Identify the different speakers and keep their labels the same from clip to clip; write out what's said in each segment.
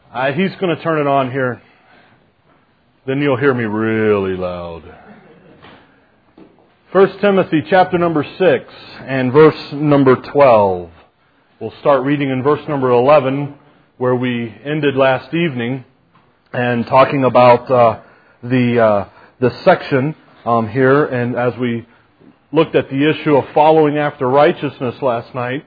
Speaker 1: He's going to turn it on here. Then you'll hear me really loud. 1 Timothy chapter number 6 and verse number 12. We'll start reading in verse number 11 where we ended last evening and talking about the section here. And as we looked at the issue of following after righteousness last night,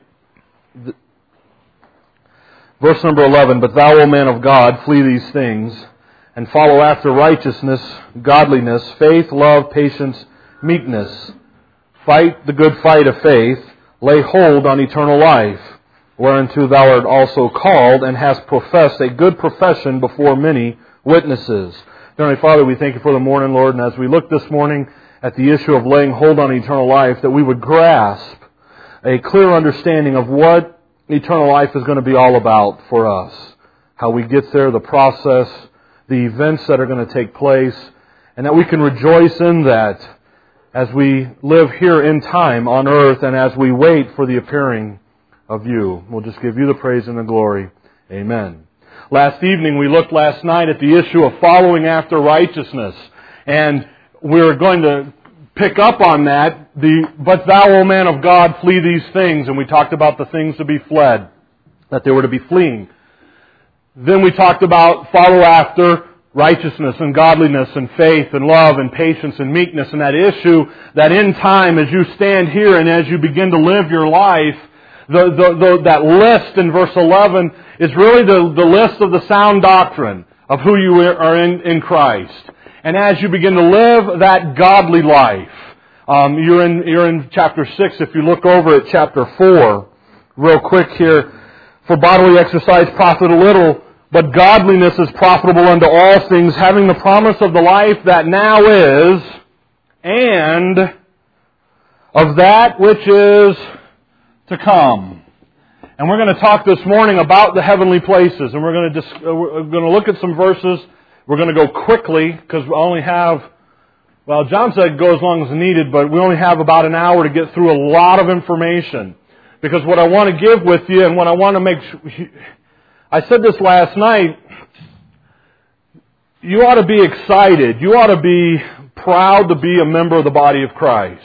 Speaker 1: verse number 11, "But thou, O man of God, flee these things, and follow after righteousness, godliness, faith, love, patience, meekness. Fight the good fight of faith, lay hold on eternal life, whereunto thou art also called, and hast professed a good profession before many witnesses." Heavenly Father, we thank You for the morning, Lord, and as we look this morning at the issue of laying hold on eternal life, that we would grasp a clear understanding of what eternal life is going to be all about for us. How we get there, the process, the events that are going to take place, and that we can rejoice in that as we live here in time on earth and as we wait for the appearing of You. We'll just give You the praise and the glory. Amen. Last evening, we looked last night at the issue of following after righteousness, and we're going to pick up on that, "But thou, O man of God, flee these things," and we talked about the things to be fled, that they were to be fleeing. Then we talked about follow after righteousness and godliness and faith and love and patience and meekness, and that issue that in time, as you stand here and as you begin to live your life, that list in verse 11 is really the list of the sound doctrine of who you are in Christ. And as you begin to live that godly life, you're in chapter 6. If you look over at chapter 4, real quick here, "For bodily exercise profit a little, but godliness is profitable unto all things, having the promise of the life that now is, and of that which is to come." And we're going to talk this morning about the heavenly places, and we're going to look at some verses. We're going to go quickly because we only have, well, John said go as long as needed, but we only have about an hour to get through a lot of information. Because what I want to give with you and what I want to make sure, I said this last night, you ought to be excited. You ought to be proud to be a member of the body of Christ.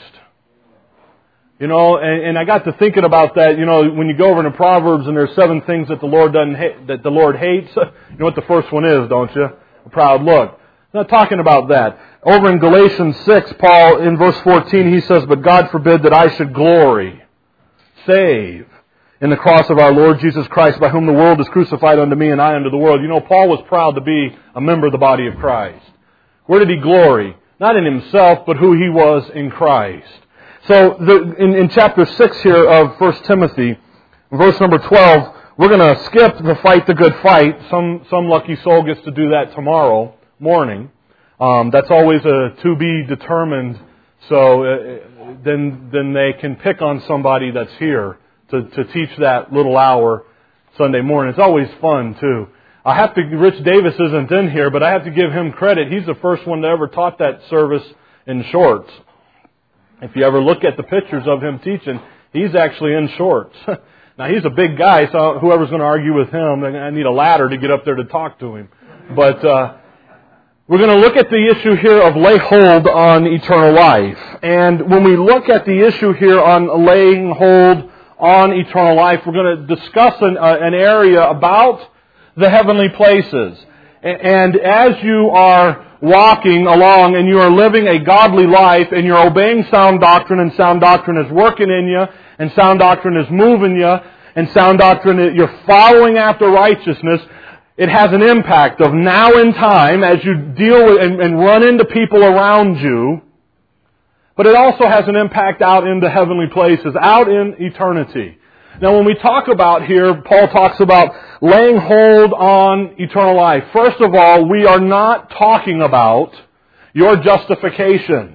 Speaker 1: You know, and I got to thinking about that. You know, when you go over into Proverbs and there's 7 things that the Lord that the Lord hates. You know what the first one is, don't you? A proud look. I'm not talking about that. Over in Galatians 6, Paul, in verse 14, he says, "But God forbid that I should glory, save, in the cross of our Lord Jesus Christ, by whom the world is crucified unto me, and I unto the world." You know, Paul was proud to be a member of the body of Christ. Where did he glory? Not in himself, but who he was in Christ. So, in chapter 6 here of 1 Timothy, verse number 12, we're going to skip the fight the good fight. Some lucky soul gets to do that tomorrow morning. That's always a to be determined. So then they can pick on somebody that's here to teach that little hour Sunday morning. It's always fun too. Rich Davis isn't in here, but I have to give him credit. He's the first one that ever taught that service in shorts. If you ever look at the pictures of him teaching, he's actually in shorts. Now, he's a big guy, so whoever's going to argue with him, I need a ladder to get up there to talk to him. But we're going to look at the issue here of lay hold on eternal life. And when we look at the issue here on laying hold on eternal life, we're going to discuss an area about the heavenly places. And as you are walking along and you are living a godly life and you're obeying sound doctrine, and sound doctrine is working in you, and sound doctrine is moving you, and sound doctrine, you're following after righteousness, it has an impact of now in time as you deal with and run into people around you, but it also has an impact out in the heavenly places, out in eternity. Now when we talk about here, Paul talks about laying hold on eternal life. First of all, we are not talking about your justification.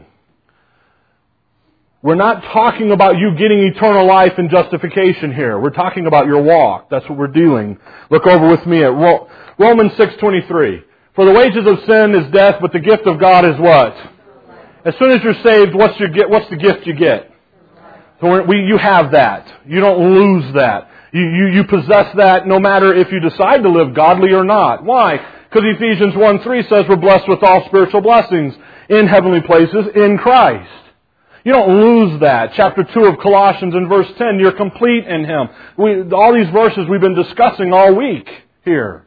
Speaker 1: We're not talking about you getting eternal life and justification here. We're talking about your walk. That's what we're doing. Look over with me at Romans 6:23. "For the wages of sin is death, but the gift of God is what?" As soon as you're saved, what's the gift you get? So you have that. You don't lose that. You possess that no matter if you decide to live godly or not. Why? Because Ephesians 1:3 says we're blessed with all spiritual blessings in heavenly places in Christ. You don't lose that. Chapter 2 of Colossians in verse 10, you're complete in Him. All these verses we've been discussing all week here.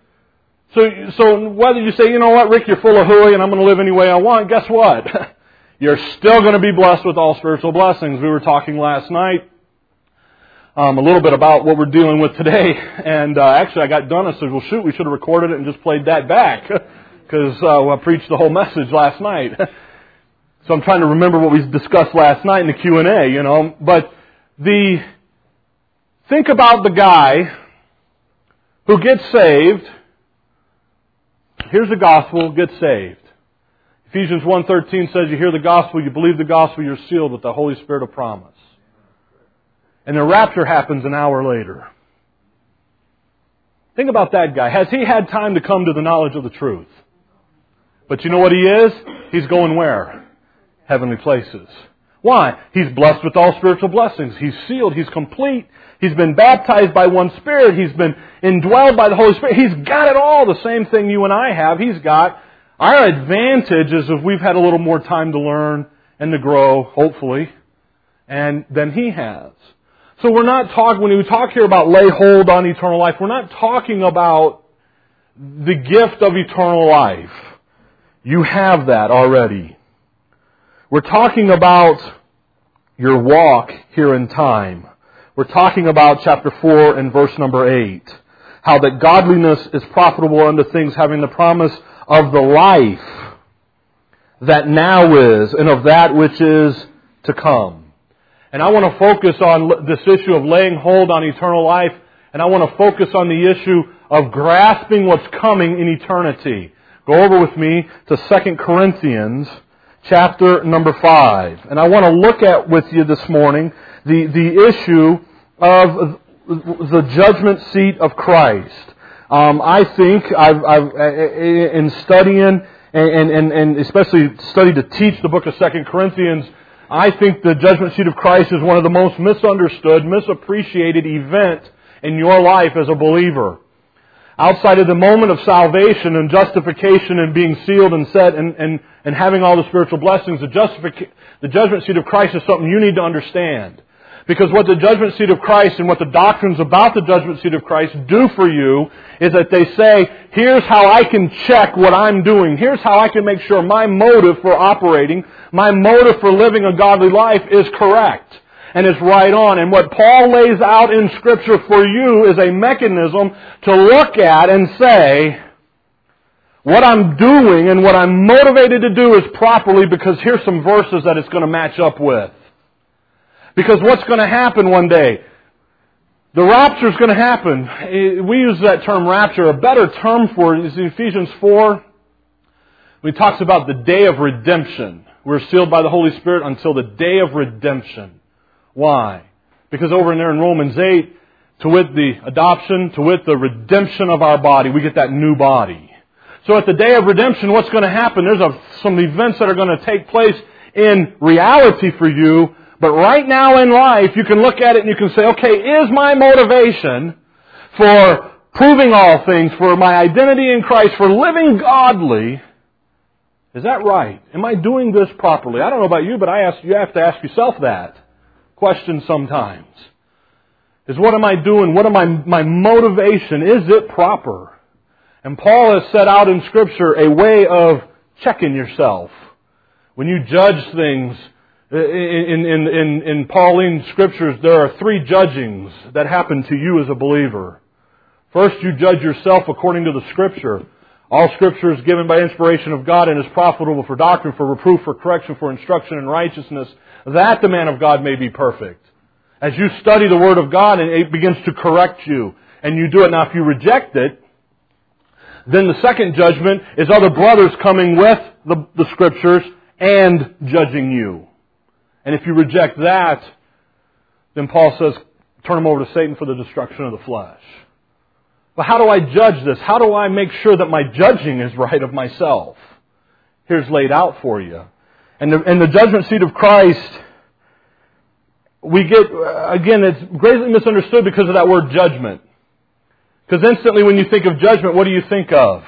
Speaker 1: So whether you say, you know what, Rick, you're full of hooey and I'm going to live any way I want, guess what? You're still going to be blessed with all spiritual blessings. We were talking last night a little bit about what we're dealing with today. And actually I got done. I said, well, shoot, we should have recorded it and just played that back. Because I preached the whole message last night. So I'm trying to remember what we discussed last night in the Q&A, you know. But think about the guy who gets saved. Here's the gospel, get saved. Ephesians 1:13 says you hear the gospel, you believe the gospel, you're sealed with the Holy Spirit of promise. And the rapture happens an hour later. Think about that guy. Has he had time to come to the knowledge of the truth? But you know what he is? He's going where? Heavenly places. Why? He's blessed with all spiritual blessings. He's sealed. He's complete. He's been baptized by one Spirit. He's been indwelled by the Holy Spirit. He's got it all. The same thing you and I have. He's got. Our advantage is if we've had a little more time to learn and to grow, hopefully, and than he has. So we're not talking, when we talk here about lay hold on eternal life, we're not talking about the gift of eternal life. You have that already. We're talking about your walk here in time. We're talking about chapter 4 and verse number 8. How that godliness is profitable unto things, having the promise of the life that now is, and of that which is to come. And I want to focus on this issue of laying hold on eternal life, and I want to focus on the issue of grasping what's coming in eternity. Go over with me to 2 Corinthians chapter number 5. And I want to look at with you this morning the issue of the judgment seat of Christ. I think I've in studying and especially study to teach the book of 2 Corinthians, I think the judgment seat of Christ is one of the most misunderstood, misappreciated event in your life as a believer. Outside of the moment of salvation and justification and being sealed and set and having all the spiritual blessings, the judgment seat of Christ is something you need to understand. Because what the judgment seat of Christ and what the doctrines about the judgment seat of Christ do for you is that they say, here's how I can check what I'm doing. Here's how I can make sure my motive for operating, my motive for living a godly life is correct and is right on. And what Paul lays out in Scripture for you is a mechanism to look at and say, what I'm doing and what I'm motivated to do is properly because here's some verses that it's going to match up with. Because what's going to happen one day? The rapture is going to happen. We use that term rapture. A better term for it is in Ephesians 4. When it talks about the day of redemption. We're sealed by the Holy Spirit until the day of redemption. Why? Because over in there in Romans 8, to wit the adoption, to wit the redemption of our body, we get that new body. So at the day of redemption, what's going to happen? There's some events that are going to take place in reality for you. But right now in life, you can look at it and you can say, okay, is my motivation for proving all things, for my identity in Christ, for living godly, is that right? Am I doing this properly? I don't know about you, but you have to ask yourself that question sometimes. Is what am I doing? What am my motivation? Is it proper? And Paul has set out in Scripture a way of checking yourself. When you judge things, in Pauline Scriptures, there are 3 judgings that happen to you as a believer. First, you judge yourself according to the Scripture. All Scripture is given by inspiration of God and is profitable for doctrine, for reproof, for correction, for instruction in righteousness, that the man of God may be perfect. As you study the Word of God, and it begins to correct you, and you do it. Now, if you reject it, then the second judgment is other brothers coming with the Scriptures and judging you. And if you reject that, then Paul says, turn them over to Satan for the destruction of the flesh. But how do I judge this? How do I make sure that my judging is right of myself? Here's laid out for you. And the judgment seat of Christ, we get, again, it's greatly misunderstood because of that word judgment. Because instantly when you think of judgment, what do you think of?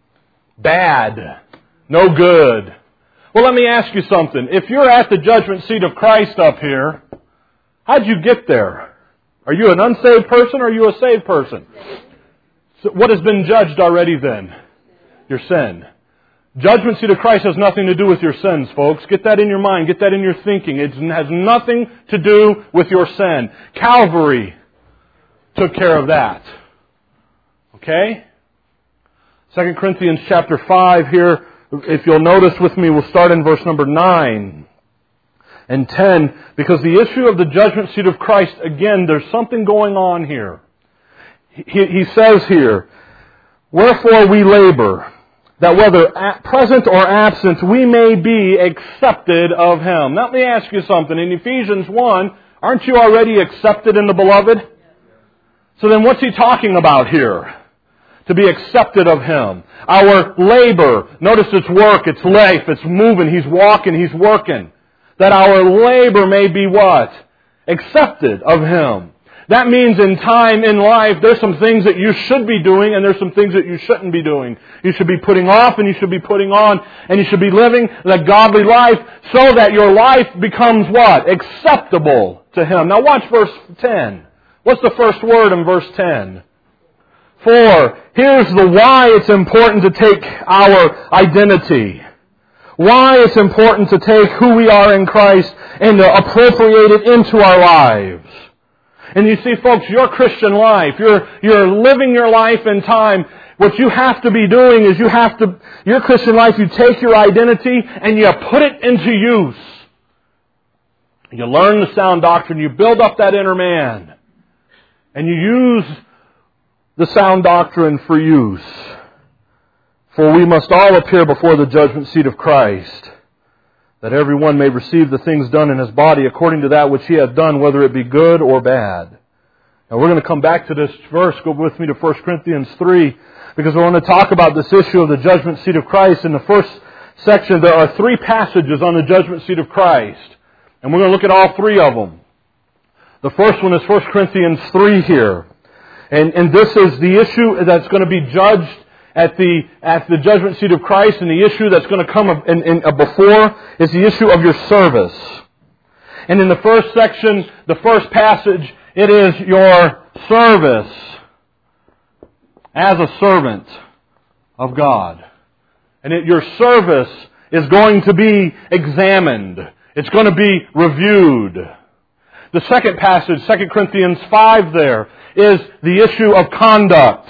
Speaker 1: Bad. No good. Well, let me ask you something. If you're at the judgment seat of Christ up here, how'd you get there? Are you an unsaved person or are you a saved person? So what has been judged already then? Your sin. Judgment seat of Christ has nothing to do with your sins, folks. Get that in your mind. Get that in your thinking. It has nothing to do with your sin. Calvary took care of that. Okay? 2 Corinthians chapter 5 here, if you'll notice with me, we'll start in verse number 9 and 10, because the issue of the judgment seat of Christ, again, there's something going on here. He says here, "Wherefore we labor, that whether present or absent, we may be accepted of Him." Now, let me ask you something. In Ephesians 1, aren't you already accepted in the Beloved? So then what's he talking about here? To be accepted of Him. Our labor, notice it's work, it's life, it's moving, He's walking, He's working. That our labor may be what? Accepted of Him. That means in time, in life, there's some things that you should be doing and there's some things that you shouldn't be doing. You should be putting off and you should be putting on, and you should be living the godly life so that your life becomes what? Acceptable to Him. Now watch verse 10. What's the first word in verse 10? For here's the why it's important to take our identity. Why it's important to take who we are in Christ and to appropriate it into our lives. And you see, folks, your Christian life, you're living your life in time. What you have to be doing is your Christian life, you take your identity and you put it into use. You learn the sound doctrine, you build up that inner man, and you use the sound doctrine for use. For we must all appear before the judgment seat of Christ, that every one may receive the things done in his body according to that which he hath done, whether it be good or bad. Now we're going to come back to this verse. Go with me to 1 Corinthians 3, because we want to talk about this issue of the judgment seat of Christ. In the first section, there are 3 passages on the judgment seat of Christ. And we're going to look at all 3 of them. The first one is 1 Corinthians 3 here. And this is the issue that's going to be judged at the judgment seat of Christ, and the issue that's going to come before is the issue of your service. And in the first section, the first passage, it is your service as a servant of God. And your service is going to be examined. It's going to be reviewed. The second passage, 2 Corinthians 5 there, is the issue of conduct.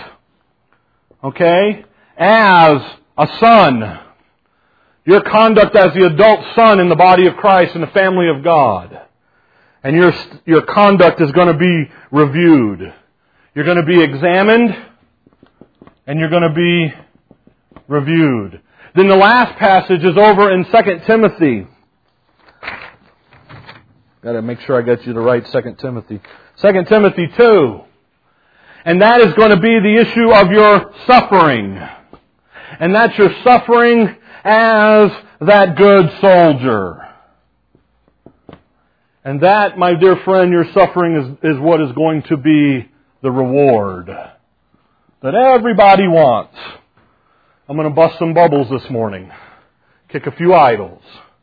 Speaker 1: Okay? As a son. Your conduct as the adult son in the body of Christ in the family of God. And your conduct is going to be reviewed. You're going to be examined and you're going to be reviewed. Then the last passage is over in 2 Timothy. Got to make sure I get you the right 2 Timothy. 2 Timothy 2. And that is going to be the issue of your suffering. And that's your suffering as that good soldier. And that, my dear friend, your suffering is what is going to be the reward that everybody wants. I'm going to bust some bubbles this morning. Kick a few idols.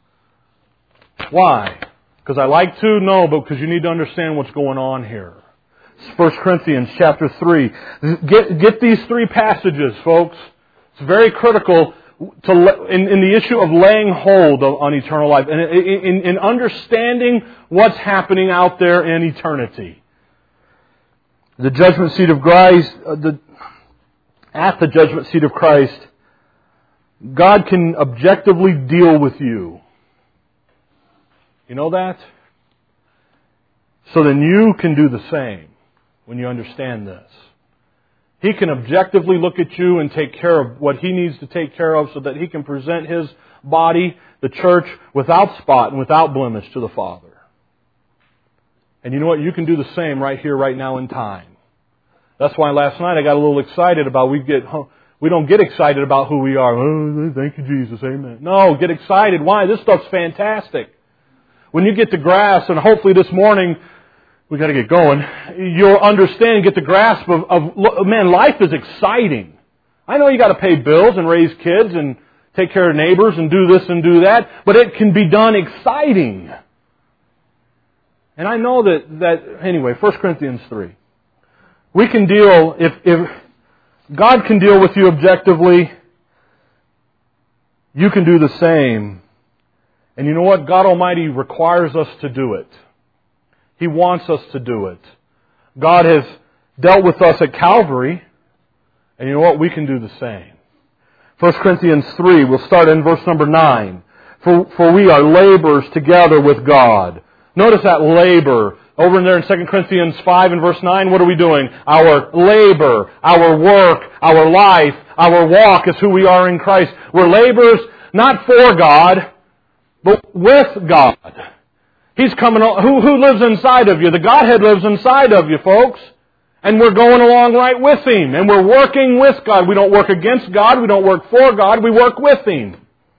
Speaker 1: Why? Because I like to? No, but because you need to understand what's going on here. 1 Corinthians chapter 3. Get these 3 passages, folks. It's very critical in the issue of laying hold on eternal life and in understanding what's happening out there in eternity. The judgment seat of Christ, at the judgment seat of Christ, God can objectively deal with you. You know that? So then you can do the same when you understand this. He can objectively look at you and take care of what He needs to take care of so that He can present His body, the church, without spot and without blemish to the Father. And you know what? You can do the same right here, right now in time. That's why last night I got a little excited about we don't get excited about who we are. Oh, thank you, Jesus. Amen. No, get excited. Why? This stuff's fantastic. When you get the grasp, and hopefully this morning, we got to get going, you'll understand and get the grasp of, man, life is exciting. I know you got to pay bills and raise kids and take care of neighbors and do this and do that, but it can be done exciting. And I know that anyway, 1 Corinthians 3. We can deal, if God can deal with you objectively, you can do the same. And you know what? God Almighty requires us to do it. He wants us to do it. God has dealt with us at Calvary, and you know what? We can do the same. 1 Corinthians 3, we'll start in verse number 9. For we are laborers together with God. Notice that labor. Over in there in 2 Corinthians 5 and verse 9, what are we doing? Our labor, our work, our life, our walk is who we are in Christ. We're laborers not for God, but with God. He's coming. Who lives inside of you? The Godhead lives inside of you, folks. And we're going along right with Him. And we're working with God. We don't work against God. We don't work for God. We work with Him.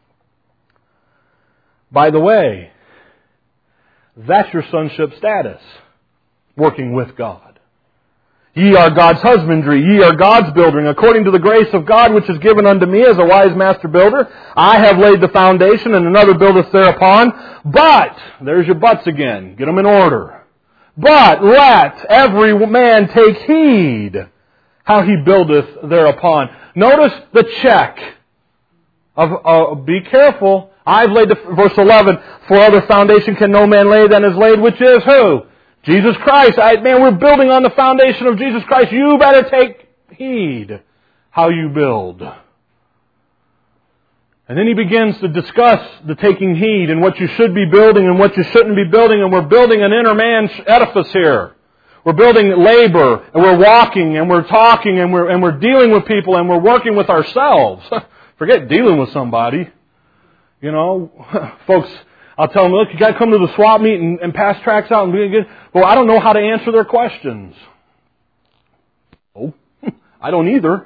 Speaker 1: By the way, that's your sonship status. Working with God. Ye are God's husbandry. Ye are God's building. According to the grace of God which is given unto me as a wise master builder, I have laid the foundation, and another buildeth thereupon. But, there's your buts again. Get them in order. But let every man take heed how he buildeth thereupon. Notice the check of be careful. I've laid verse 11, for other foundation can no man lay than is laid, which is who? Jesus Christ. We're building on the foundation of Jesus Christ. You better take heed how you build. And then he begins to discuss the taking heed and what you should be building and what you shouldn't be building. And we're building an inner man's edifice here. We're building labor, and we're walking, and we're talking, and we're dealing with people, and we're working with ourselves. Forget dealing with somebody. You know, folks, I'll tell them, look, you got to come to the swap meet and pass tracts out. Well, I don't know how to answer their questions. Oh, I don't either.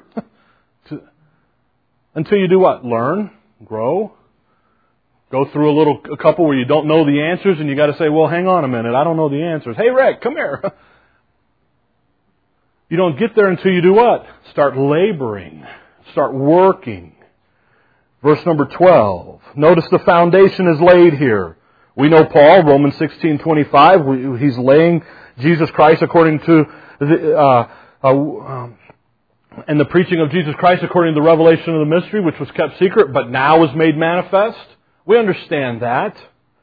Speaker 1: Until you do what? Learn, grow, go through a couple where you don't know the answers, and you got to say, well, hang on a minute, I don't know the answers. Hey, Rick, come here. You don't get there until you do what? Start laboring. Start working. Verse number 12. Notice the foundation is laid here. We know Paul, Romans 16:25. He's laying Jesus Christ according to and the preaching of Jesus Christ according to the revelation of the mystery, which was kept secret, but now is made manifest. We understand that.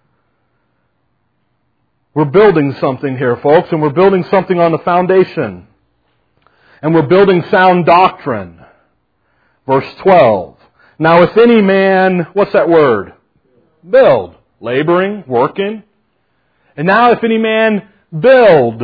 Speaker 1: We're building something here, folks, and we're building something on the foundation. And we're building sound doctrine. Verse 12. Now if any man, what's that word? Build. Laboring, working. And now if any man build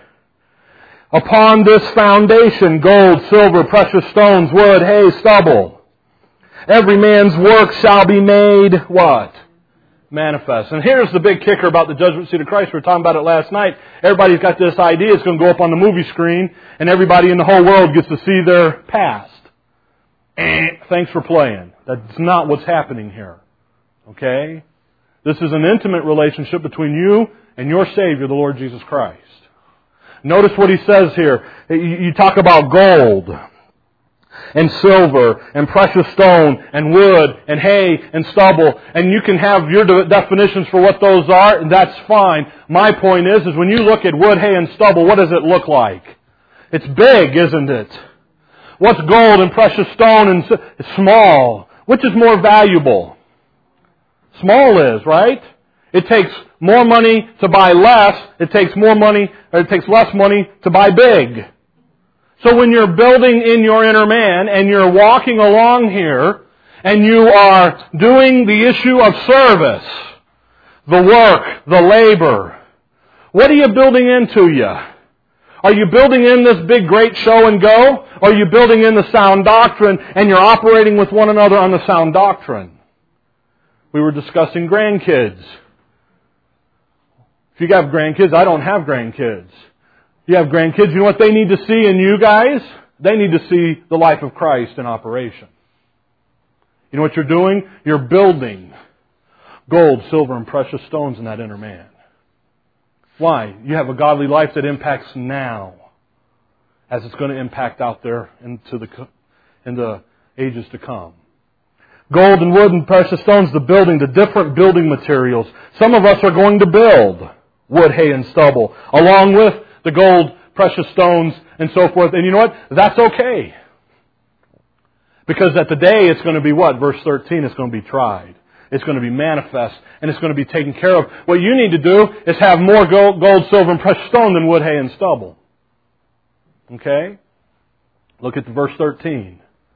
Speaker 1: upon this foundation, gold, silver, precious stones, wood, hay, stubble, every man's work shall be made, what? Manifest. And here's the big kicker about the judgment seat of Christ. We were talking about it last night. Everybody's got this idea. It's going to go up on the movie screen, and everybody in the whole world gets to see their past. Thanks for playing. That's not what's happening here. Okay? This is an intimate relationship between you and your Savior, the Lord Jesus Christ. Notice what he says here. You talk about gold and silver and precious stone and wood and hay and stubble, and you can have your definitions for what those are, and that's fine. My point is when you look at wood, hay, and stubble, what does it look like? It's big, isn't it? What's gold and precious stone and small? Which is more valuable? Small is, right? It takes more money to buy less. It takes less money to buy big. So when you're building in your inner man and you're walking along here and you are doing the issue of service, the work, the labor, what are you building into you? Are you building in this big great show and go? Or are you building in the sound doctrine and you're operating with one another on the sound doctrine? We were discussing grandkids. If you have grandkids, I don't have grandkids. You have grandkids, you know what they need to see in you guys? They need to see the life of Christ in operation. You know what you're doing? You're building. gold, silver, and precious stones in that inner man. Why? You have a godly life that impacts now, as it's going to impact out there in the ages to come. Gold and wood and precious stones, the different building materials. Some of us are going to build wood, hay, and stubble, along with the gold, precious stones, and so forth. And you know what? That's okay. Because at the day, it's going to be what? Verse 13, it's going to be tried. It's going to be manifest, and it's going to be taken care of. What you need to do is have more gold, silver, and precious stone than wood, hay, and stubble. Okay? Look at verse 13.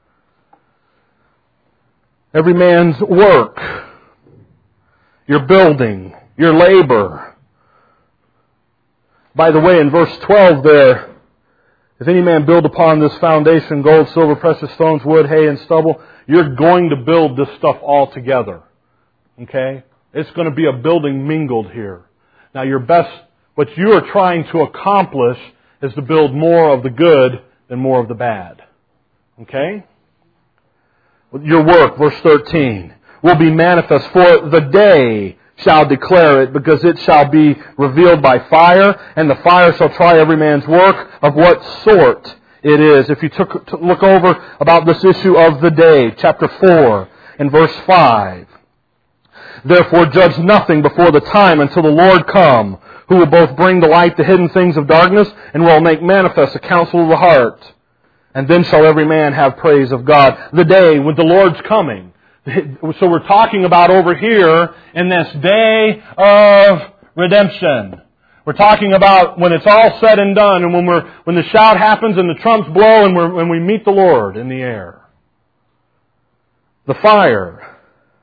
Speaker 1: Every man's work, your building, your labor. By the way, in verse 12 there, if any man build upon this foundation gold, silver, precious stones, wood, hay, and stubble, you're going to build this stuff all together. Okay? It's going to be a building mingled here. Now what you are trying to accomplish is to build more of the good than more of the bad. Okay? Your work, verse 13, will be manifest, for the day shall declare it, because it shall be revealed by fire, and the fire shall try every man's work of what sort it is. If you look over about this issue of the day, chapter 4 and verse 5. Therefore judge nothing before the time until the Lord come, who will both bring to light the hidden things of darkness, and will make manifest the counsel of the heart. And then shall every man have praise of God. The day when the Lord's coming. So we're talking about over here in this day of redemption. We're talking about when it's all said and done, and when the shout happens and the trumps blow, and when we meet the Lord in the air. The fire.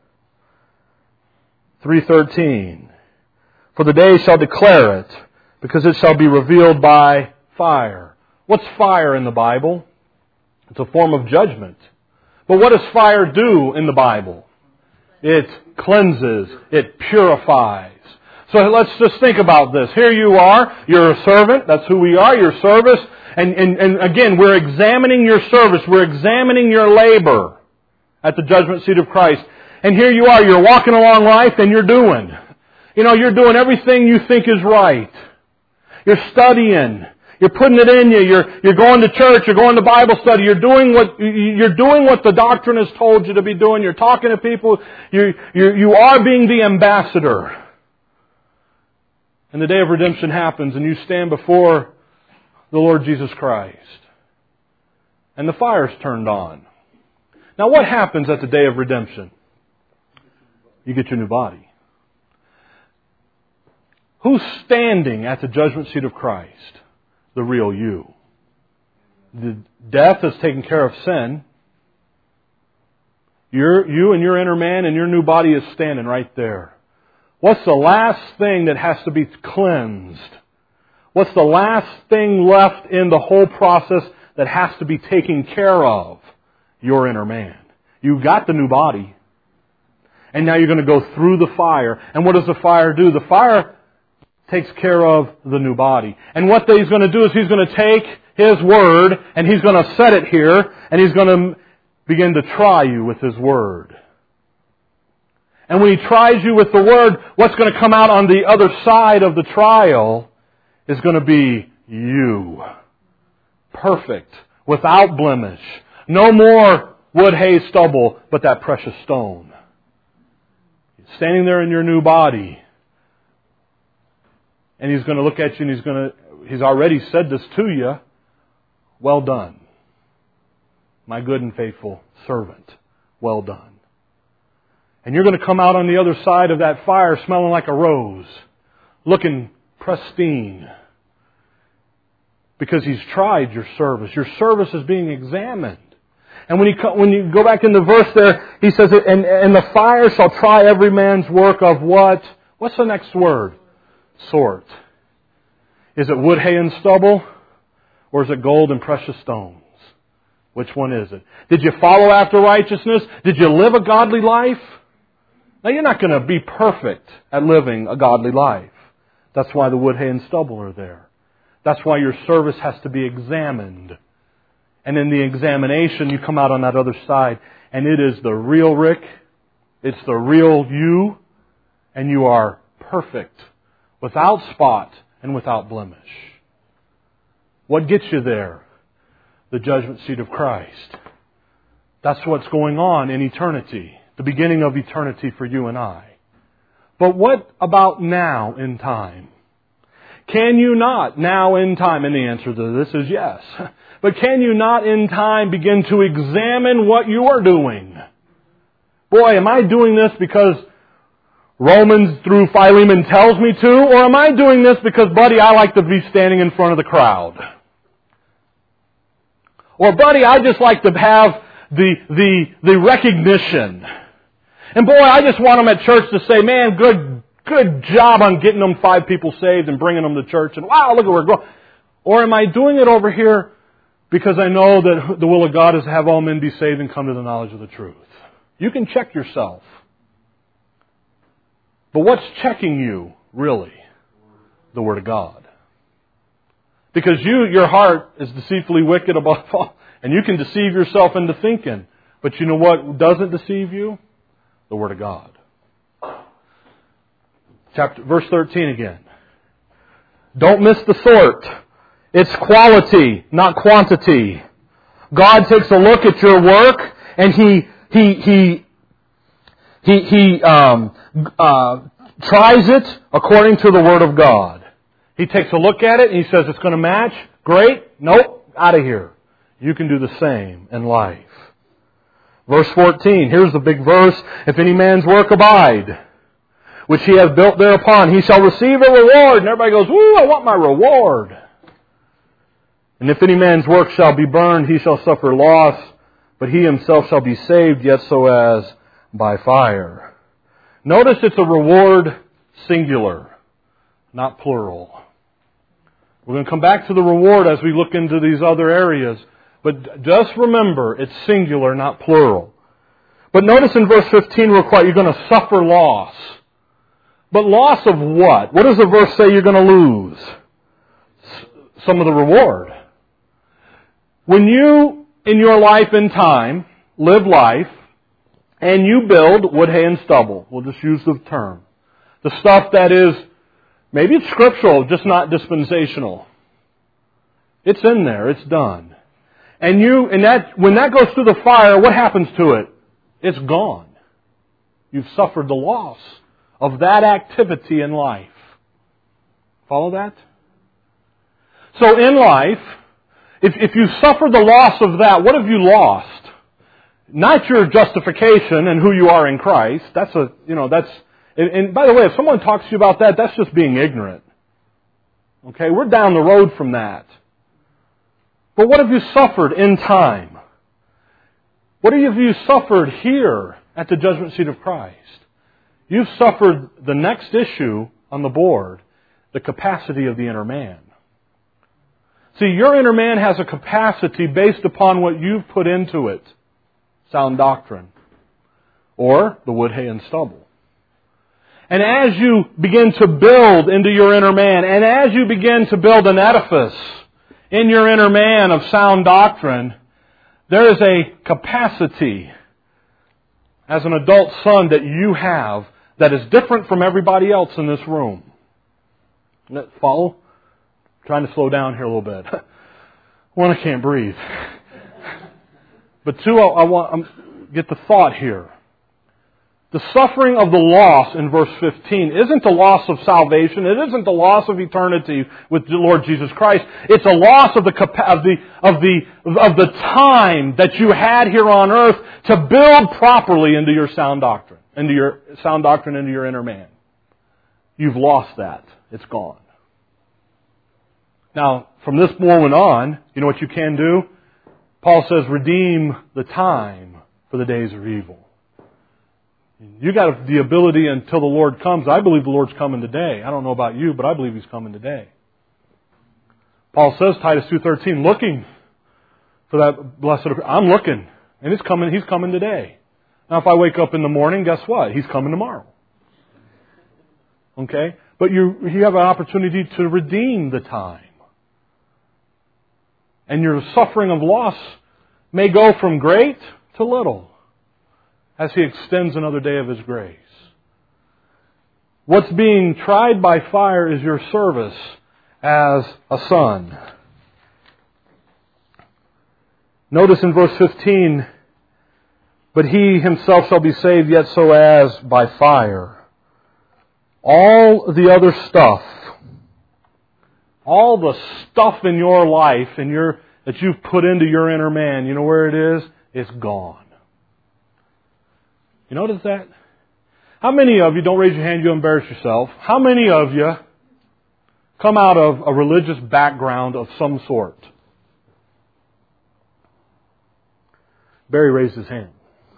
Speaker 1: 3:13. For the day shall declare it, because it shall be revealed by fire. What's fire in the Bible? It's a form of judgment. But what does fire do in the Bible? It cleanses. It purifies. So let's just think about this. Here you are. You're a servant. That's who we are. Your service. And again, we're examining your service. We're examining your labor at the judgment seat of Christ. And here you are. You're walking along life and you're doing. You're doing everything you think is right. You're studying. You're putting it in you. You're going to church. You're going to Bible study. You're doing what the doctrine has told you to be doing. You're talking to people. You are being the ambassador. And the day of redemption happens, and you stand before the Lord Jesus Christ, and the fire's turned on. Now, what happens at the day of redemption? You get your new body. Who's standing at the judgment seat of Christ? The real you. The death has taken care of sin. You and your inner man and your new body is standing right there. What's the last thing that has to be cleansed? What's the last thing left in the whole process that has to be taken care of? Your inner man. You've got the new body. And now you're going to go through the fire. And what does the fire do? The fire takes care of the new body. And what he's going to do is he's going to take His Word and He's going to set it here and He's going to begin to try you with His Word. And when He tries you with the Word, what's going to come out on the other side of the trial is going to be you. Perfect. Without blemish. No more wood, hay, stubble, but that precious stone. Standing there in your new body. And He's going to look at you and He's already said this to you. Well done, my good and faithful servant. Well done. And you're going to come out on the other side of that fire smelling like a rose. Looking pristine. Because He's tried your service. Your service is being examined. And when you go back in the verse there, He says, and the fire shall try every man's work of what? What's the next word? Sort. Is it wood, hay, and stubble? Or is it gold and precious stones? Which one is it? Did you follow after righteousness? Did you live a godly life? Now you're not going to be perfect at living a godly life. That's why the wood, hay, and stubble are there. That's why your service has to be examined. And in the examination, you come out on that other side, and it is the real Rick. It's the real you. and you are perfect, without spot and without blemish. What gets you there? The judgment seat of Christ. That's what's going on in eternity, the beginning of eternity for you and I. But what about now in time? Can you not now in time? And the answer to this is yes. But can you not in time begin to examine what you are doing? Boy, am I doing this because Romans through Philemon tells me to? Or am I doing this because, buddy, I like to be standing in front of the crowd? Or, buddy, I just like to have the recognition. And boy, I just want them at church to say, man, good job on getting them 5 people saved and bringing them to church. And wow, look at where we're going. Or am I doing it over here because I know that the will of God is to have all men be saved and come to the knowledge of the truth? You can check yourself. But what's checking you, really? The Word of God. Because your heart is deceitfully wicked above all. And you can deceive yourself into thinking. But you know what doesn't deceive you? The Word of God. Verse 13 again. Don't miss the sort. It's quality, not quantity. God takes a look at your work and He tries it according to the Word of God. He takes a look at it and He says, it's going to match. Great. Nope. Out of here. You can do the same in life. Verse 14. Here's the big verse. If any man's work abide, which he hath built thereupon, he shall receive a reward. And everybody goes, woo, I want my reward. And if any man's work shall be burned, he shall suffer loss, but he himself shall be saved, yet so as by fire. Notice it's a reward singular, not plural. We're going to come back to the reward as we look into these other areas. But just remember, it's singular, not plural. But notice in verse 15, you're going to suffer loss. But loss of what? What does the verse say you're going to lose? Some of the reward. When you, in your life and time, live life, and you build wood, hay, and stubble, we'll just use the term. The stuff that is, maybe it's scriptural, just not dispensational. It's in there, it's done. And when that goes through the fire, what happens to it? It's gone. You've suffered the loss of that activity in life. Follow that? So in life, if you suffer the loss of that, what have you lost? Not your justification and who you are in Christ. And by the way, if someone talks to you about that, that's just being ignorant. Okay, we're down the road from that. But what have you suffered in time? What have you suffered here at the judgment seat of Christ? You've suffered the next issue on the board, the capacity of the inner man. See, your inner man has a capacity based upon what you've put into it. Sound doctrine. Or the wood, hay, and stubble. And as you begin to build into your inner man, and as you begin to build an edifice in your inner man of sound doctrine, there is a capacity as an adult son that you have that is different from everybody else in this room. Follow? I'm trying to slow down here a little bit. One, I can't breathe. But two, I want to get the thought here. The suffering of the loss in verse 15 isn't the loss of salvation. It isn't the loss of eternity with the Lord Jesus Christ. It's a loss of the time that you had here on earth to build properly into your sound doctrine, into your inner man. You've lost that. It's gone. Now, from this moment on, you know what you can do? Paul says, redeem the time for the days of evil. You got the ability until the Lord comes. I believe the Lord's coming today. I don't know about you, but I believe He's coming today. Paul says, Titus 2:13, looking for that blessed... I'm looking, and He's coming today. Now, if I wake up in the morning, guess what? He's coming tomorrow. Okay? But you have an opportunity to redeem the time. And your suffering of loss may go from great to little as He extends another day of His grace. What's being tried by fire is your service as a son. Notice in verse 15, but he himself shall be saved, yet so as by fire. All the other stuff, all the stuff in your life that you've put into your inner man, you know where it is? It's gone. You notice that? How many of you, don't raise your hand, you'll embarrass yourself. How many of you come out of a religious background of some sort? Barry raised his hand.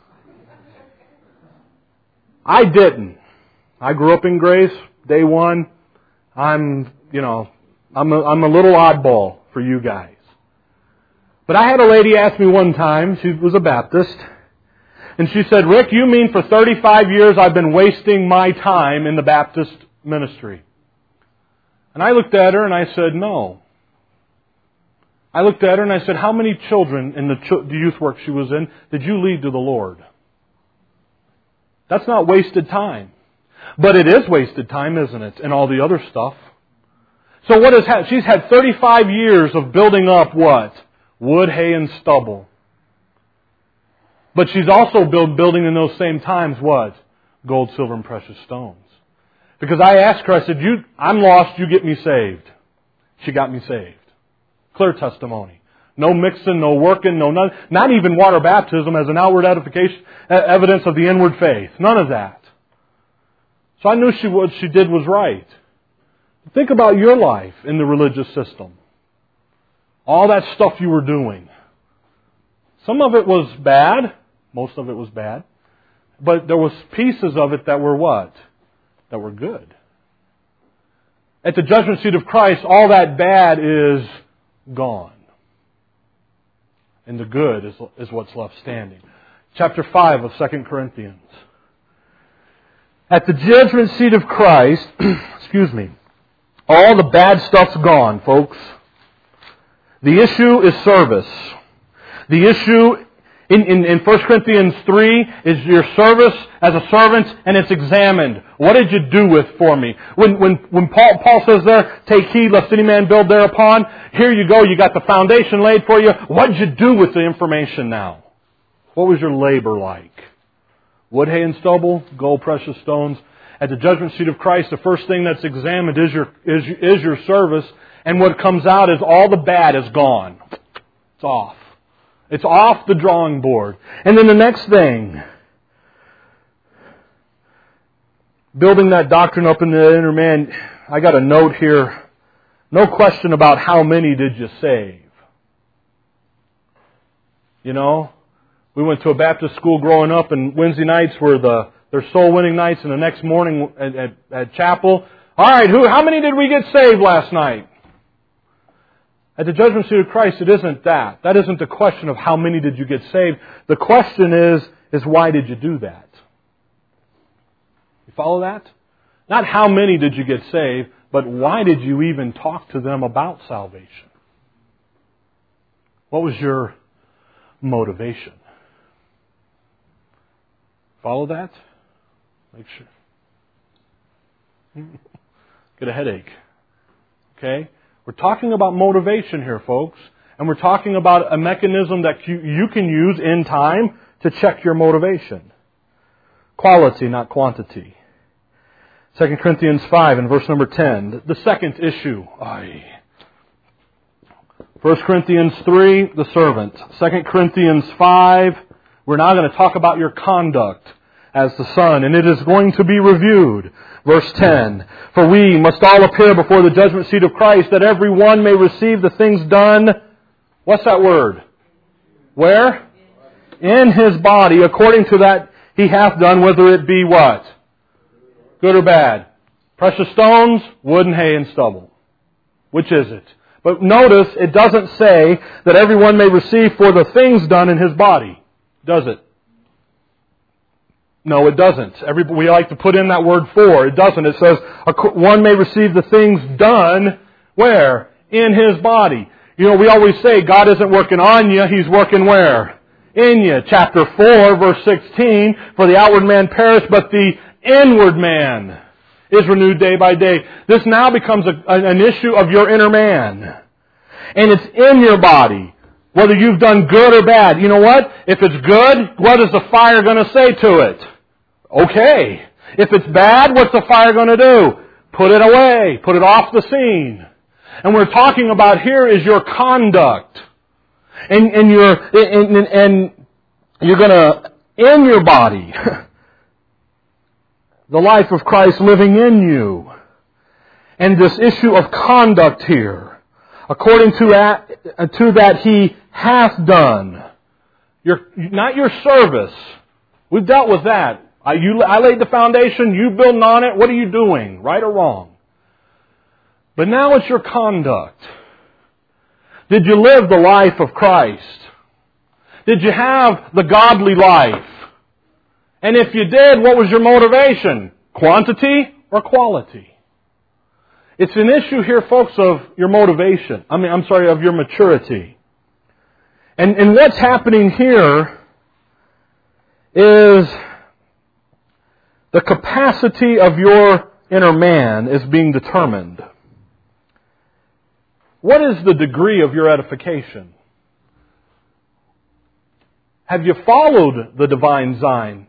Speaker 1: I didn't. I grew up in Grace, day one. I'm a little oddball for you guys. But I had a lady ask me one time, she was a Baptist, and she said, Rick, you mean for 35 years I've been wasting my time in the Baptist ministry? And I looked at her and I said, no. I looked at her and I said, how many children in the youth work she was in did you lead to the Lord? That's not wasted time. But it is wasted time, isn't it? And all the other stuff. So what has happened? She's had 35 years of building up what? Wood, hay, and stubble. But she's also building in those same times what? Gold, silver, and precious stones. Because I asked her, I said, I'm lost, you get me saved. She got me saved. Clear testimony. No mixing, no working, not even water baptism as an outward edification, evidence of the inward faith. None of that. So I knew what she did was right. Think about your life in the religious system. All that stuff you were doing. Some of it was bad. Most of it was bad. But there was pieces of it that were what? That were good. At the judgment seat of Christ, all that bad is gone. And the good is what's left standing. Chapter 5 of 2 Corinthians. At the judgment seat of Christ, all the bad stuff's gone, folks. The issue is service. The issue in 1 Corinthians 3 is your service as a servant, and it's examined. What did you do with for me? When Paul says there, take heed lest any man build thereupon, here you go, you got the foundation laid for you. What did you do with the information now? What was your labor like? Wood, hay, and stubble, gold, precious stones. At the judgment seat of Christ, the first thing that's examined is your service, and what comes out is all the bad is gone. It's off. It's off the drawing board. And then the next thing, building that doctrine up in the inner man, I got a note here. No question about how many did you save. You know, we went to a Baptist school growing up, and Wednesday nights were their soul winning nights, and the next morning at chapel, all right, how many did we get saved last night? At the judgment seat of Christ, it isn't that. That isn't the question of how many did you get saved. The question is why did you do that? You follow that? Not how many did you get saved, but why did you even talk to them about salvation? What was your motivation? Follow that? Make sure. Get a headache. Okay? We're talking about motivation here, folks. And we're talking about a mechanism that you can use in time to check your motivation. Quality, not quantity. 2 Corinthians 5 and verse number 10. The second issue. 1 Corinthians 3, the servant. 2 Corinthians 5, we're now going to talk about your conduct as the son, and it is going to be reviewed. Verse 10, for we must all appear before the judgment seat of Christ, that every one may receive the things done. What's that word? Where? In his body, according to that he hath done, whether it be what? Good or bad. Precious stones, wood and hay and stubble. Which is it? But notice, it doesn't say that everyone may receive for the things done in his body. Does it? No, it doesn't. We like to put in that word for. It doesn't. It says, one may receive the things done, where? In his body. You know, we always say, God isn't working on you, He's working where? In you. Chapter 4, verse 16, for the outward man perish, but the inward man is renewed day by day. This now becomes an issue of your inner man. And it's in your body. Whether you've done good or bad. You know what? If it's good, what is the fire going to say to it? Okay. If it's bad, what's the fire going to do? Put it away. Put it off the scene. And what we're talking about here is your conduct. And you're going to, in your body, the life of Christ living in you. And this issue of conduct here, according to that He hath done. Not your service. We've dealt with that. I laid the foundation, you building on it. What are you doing? Right or wrong? But now it's your conduct. Did you live the life of Christ? Did you have the godly life? And if you did, what was your motivation? Quantity or quality? It's an issue here, folks, of your motivation. Of your maturity. And what's happening here is the capacity of your inner man is being determined. What is the degree of your edification? Have you followed the divine design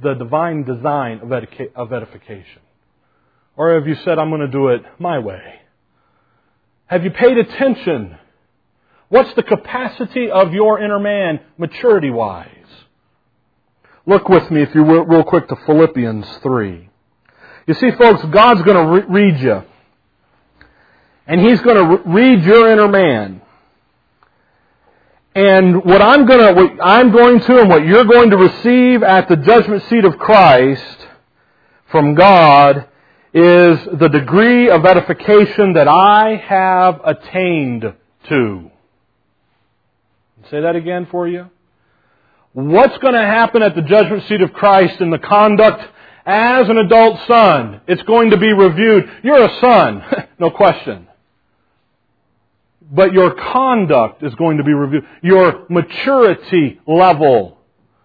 Speaker 1: of edification? Or have you said, I'm going to do it my way? Have you paid attention? What's the capacity of your inner man, maturity-wise? Look with me, if you will, real quick to Philippians 3. You see, folks, God's going to read you. And He's going to read your inner man. And what I'm going to and what you're going to receive at the judgment seat of Christ from God is the degree of edification that I have attained to. Say that again for you. What's going to happen at the judgment seat of Christ in the conduct as an adult son? It's going to be reviewed. You're a son, no question. But your conduct is going to be reviewed. Your maturity level.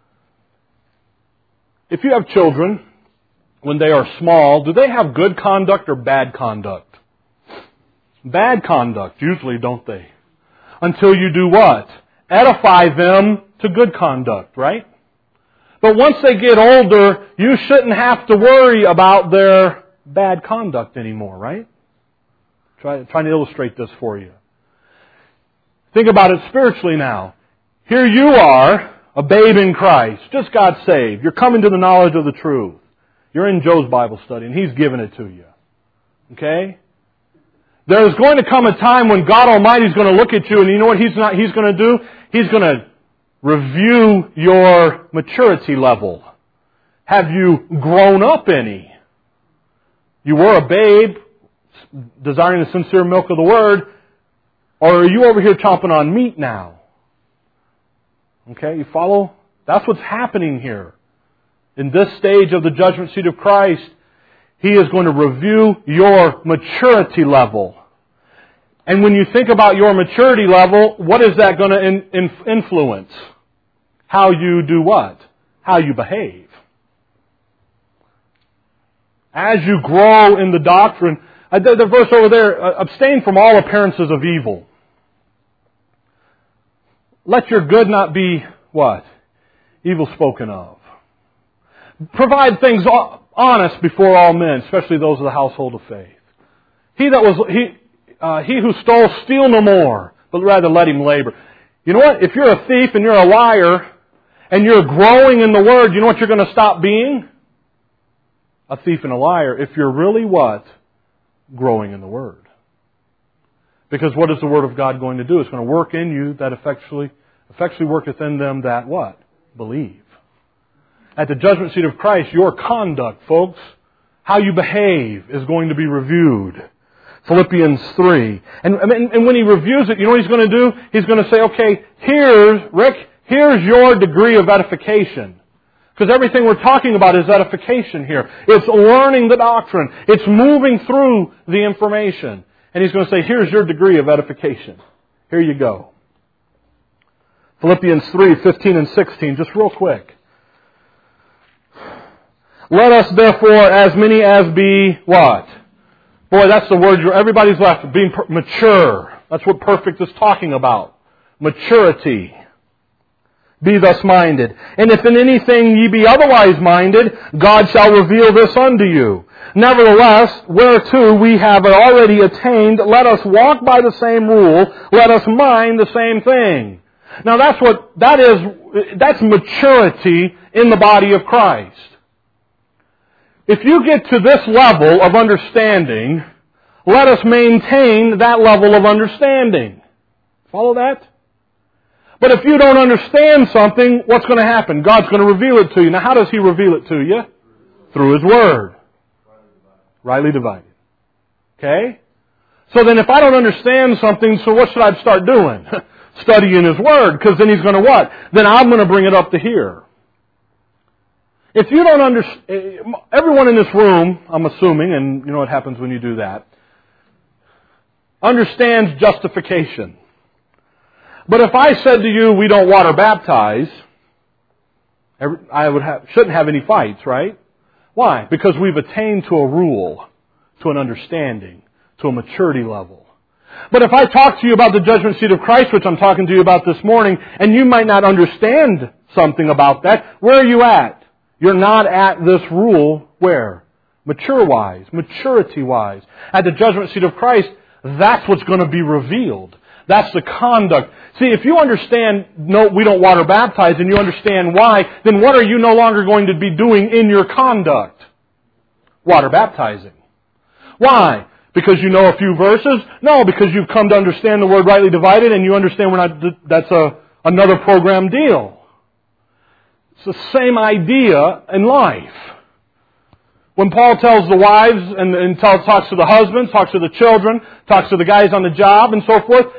Speaker 1: If you have children, when they are small, do they have good conduct or bad conduct? Bad conduct, usually, don't they? Until you do what? Edify them to good conduct, right? But once they get older, you shouldn't have to worry about their bad conduct anymore, right? Trying to illustrate this for you. Think about it spiritually now. Here you are, a babe in Christ, just got saved. You're coming to the knowledge of the truth. You're in Joe's Bible study, and he's giving it to you. Okay? There's going to come a time when God Almighty is going to look at you, and you know what He's going to do? He's going to review your maturity level. Have you grown up any? You were a babe, desiring the sincere milk of the Word, or are you over here chomping on meat now? Okay, you follow? That's what's happening here. In this stage of the judgment seat of Christ, He is going to review your maturity level. And when you think about your maturity level, what is that going to influence? How you do what? How you behave. As you grow in the doctrine, the verse over there, abstain from all appearances of evil. Let your good not be what? Evil spoken of. Provide things honest before all men, especially those of the household of faith. He who stole, steal no more, but rather let him labor. You know what? If you're a thief and you're a liar, and you're growing in the Word, you know what you're going to stop being? A thief and a liar. If you're really what? Growing in the Word. Because what is the Word of God going to do? It's going to work in you that effectually worketh in them that what? Believe. At the judgment seat of Christ, your conduct, folks, how you behave is going to be reviewed. Philippians 3. And when He reviews it, you know what He's going to do? He's going to say, okay, here's your degree of edification. Because everything we're talking about is edification here. It's learning the doctrine. It's moving through the information. And He's going to say, here's your degree of edification. Here you go. Philippians 3, 15 and 16, just real quick. Let us therefore, as many as be what? Boy, that's the word everybody's left. Being mature. That's what perfect is talking about. Maturity. Be thus minded. And if in anything ye be otherwise minded, God shall reveal this unto you. Nevertheless, whereto we have already attained, let us walk by the same rule, let us mind the same thing. Now that's maturity in the body of Christ. If you get to this level of understanding, let us maintain that level of understanding. Follow that? But if you don't understand something, what's going to happen? God's going to reveal it to you. Now, how does He reveal it to you? Through His Word. Rightly divided. Okay? So then if I don't understand something, so what should I start doing? Studying His Word, because then He's going to what? Then I'm going to bring it up to here. If you don't understand, everyone in this room, I'm assuming, and you know what happens when you do that, understands justification. But if I said to you, we don't water baptize, shouldn't have any fights, right? Why? Because we've attained to a rule, to an understanding, to a maturity level. But if I talk to you about the judgment seat of Christ, which I'm talking to you about this morning, and you might not understand something about that, where are you at? You're not at this rule, where? Mature-wise, maturity-wise. At the judgment seat of Christ, that's what's going to be revealed. That's the conduct. See, if you understand, no, we don't water baptize, and you understand why, then what are you no longer going to be doing in your conduct? Water baptizing. Why? Because you know a few verses? No, because you've come to understand the word rightly divided, and you understand that's another program deal. It's the same idea in life. When Paul tells the wives and talks to the husbands, talks to the children, talks to the guys on the job and so forth,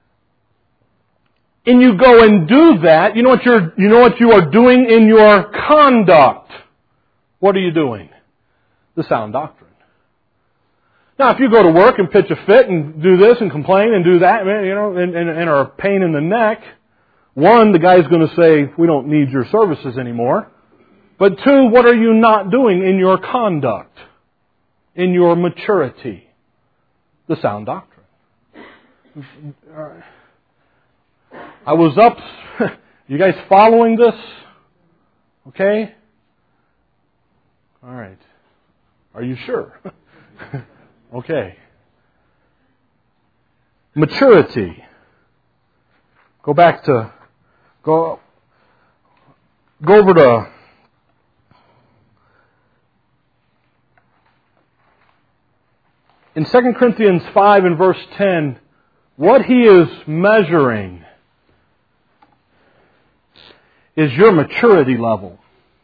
Speaker 1: and you go and do that, you know what you are doing in your conduct. What are you doing? The sound doctrine. Now, if you go to work and pitch a fit and do this and complain and do that, and are a pain in the neck, one, the guy's going to say, we don't need your services anymore. But two, what are you not doing in your conduct? In your maturity? The sound doctrine. I was up... You guys following this? Okay? All right. Are you sure? Okay. Maturity. Go over to in 2 Corinthians 5 and verse 10, what he is measuring is your maturity level.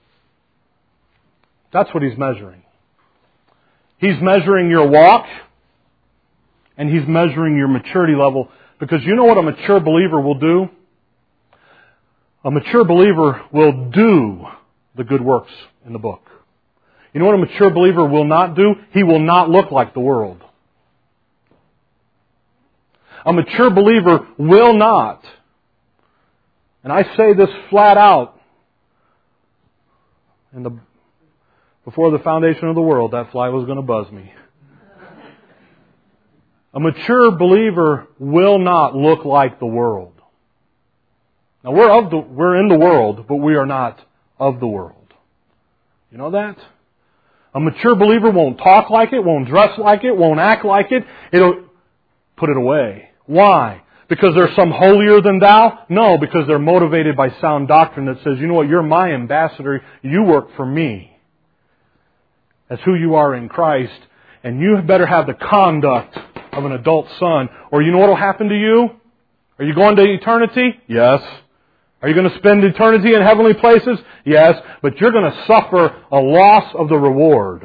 Speaker 1: That's what he's measuring. He's measuring your walk, and he's measuring your maturity level. Because you know what a mature believer will do? A mature believer will do the good works in the book. You know what a mature believer will not do? He will not look like the world. A mature believer will not, and I say this flat out, before the foundation of the world, that fly was going to buzz me. A mature believer will not look like the world. Now we're in the world, but we are not of the world. You know that? A mature believer won't talk like it, won't dress like it, won't act like it. It'll put it away. Why? Because they're some holier than thou? No, because they're motivated by sound doctrine that says, you know what, you're my ambassador, you work for me. As who you are in Christ, and you better have the conduct of an adult son, or you know what will happen to you? Are you going to eternity? Yes. Are you going to spend eternity in heavenly places? Yes. But you're going to suffer a loss of the reward.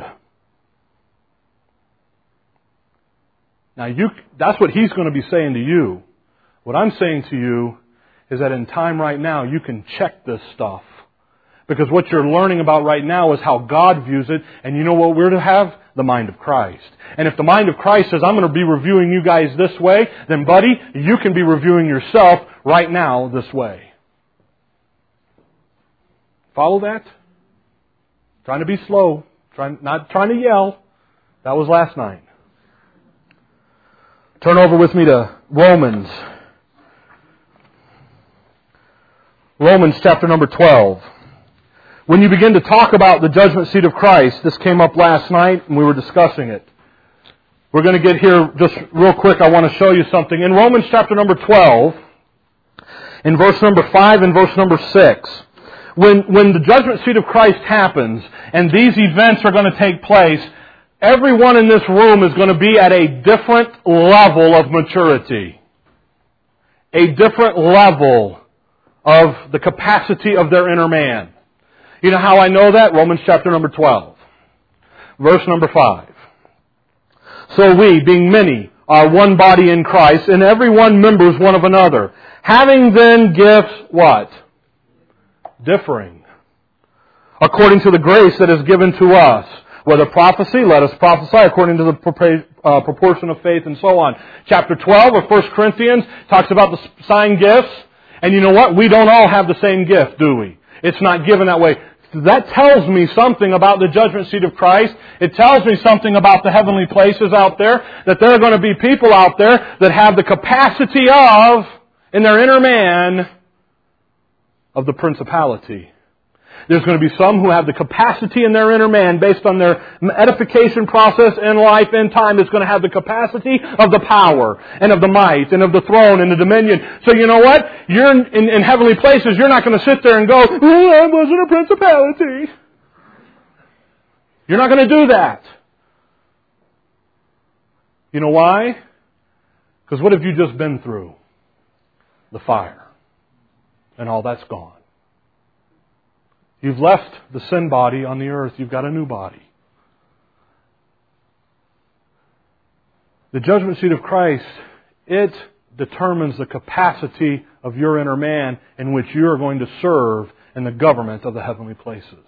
Speaker 1: Now, that's what he's going to be saying to you. What I'm saying to you is that in time right now, you can check this stuff. Because what you're learning about right now is how God views it. And you know what we're to have? The mind of Christ. And if the mind of Christ says, I'm going to be reviewing you guys this way, then buddy, you can be reviewing yourself right now this way. Follow that? Trying to be slow. Not trying to yell. That was last night. Turn over with me to Romans. Romans chapter number 12. When you begin to talk about the judgment seat of Christ, this came up last night and we were discussing it. We're going to get here just real quick. I want to show you something. In Romans chapter number 12, in verse number 5 and verse number 6, when the judgment seat of Christ happens and these events are going to take place, everyone in this room is going to be at a different level of maturity. A different level of the capacity of their inner man. You know how I know that? Romans chapter number 12. Verse number 5. So we, being many, are one body in Christ, and every one members one of another. Having then gifts, what? Differing. According to the grace that is given to us. Whether prophecy, let us prophesy according to the proportion of faith and so on. Chapter 12 of 1 Corinthians talks about the sign gifts. And you know what? We don't all have the same gift, do we? It's not given that way. That tells me something about the judgment seat of Christ. It tells me something about the heavenly places out there. That there are going to be people out there that have the capacity of, in their inner man, of the principality. There's going to be some who have the capacity in their inner man based on their edification process in life and time. It's going to have the capacity of the power and of the might and of the throne and the dominion. So you know what? You're in heavenly places. You're not going to sit there and go, oh, I wasn't a principality. You're not going to do that. You know why? Because what have you just been through? The fire. And all that's gone. You've left the sin body on the earth. You've got a new body. The judgment seat of Christ, it determines the capacity of your inner man in which you are going to serve in the government of the heavenly places.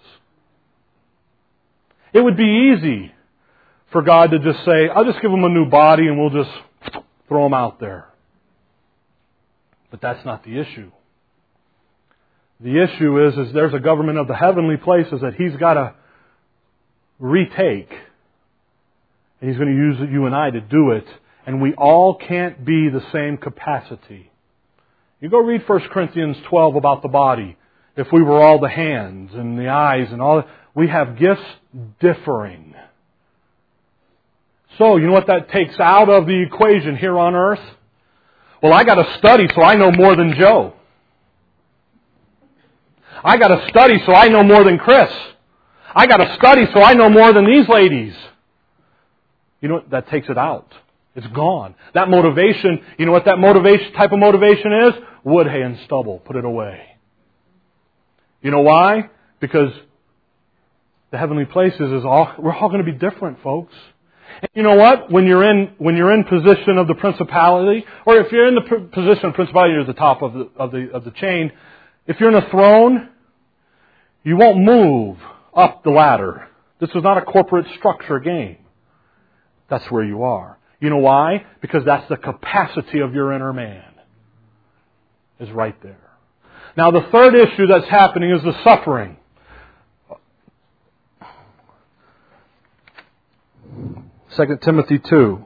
Speaker 1: It would be easy for God to just say, I'll just give them a new body and we'll just throw them out there. But that's not the issue. The issue is there's a government of the heavenly places that He's got to retake. And He's going to use you and I to do it. And we all can't be the same capacity. You go read 1 Corinthians 12 about the body. If we were all the hands and the eyes and all, we have gifts differing. So, you know what that takes out of the equation here on earth? Well, I got to study so I know more than Joe. I got to study so I know more than Chris. I got to study so I know more than these ladies. You know what? That takes it out. It's gone. That motivation, you know what that type of motivation is? Wood, hay, and stubble. Put it away. You know why? Because the heavenly places we're all going to be different, folks. And you know what? When you're in position of the principality, or if you're in the position of principality, you're at the top of the chain. If you're in a throne, you won't move up the ladder. This is not a corporate structure game. That's where you are. You know why? Because that's the capacity of your inner man. Is right there. Now the third issue that's happening is the suffering. 2 Timothy 2.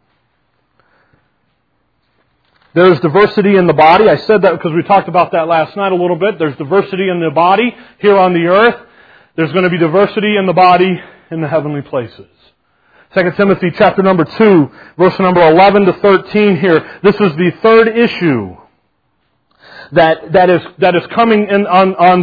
Speaker 1: There's diversity in the body. I said that because we talked about that last night a little bit. There's diversity in the body here on the earth. There's going to be diversity in the body in the heavenly places. 2 Timothy chapter number 2, verse number 11 to 13 here. This is the third issue that is coming in on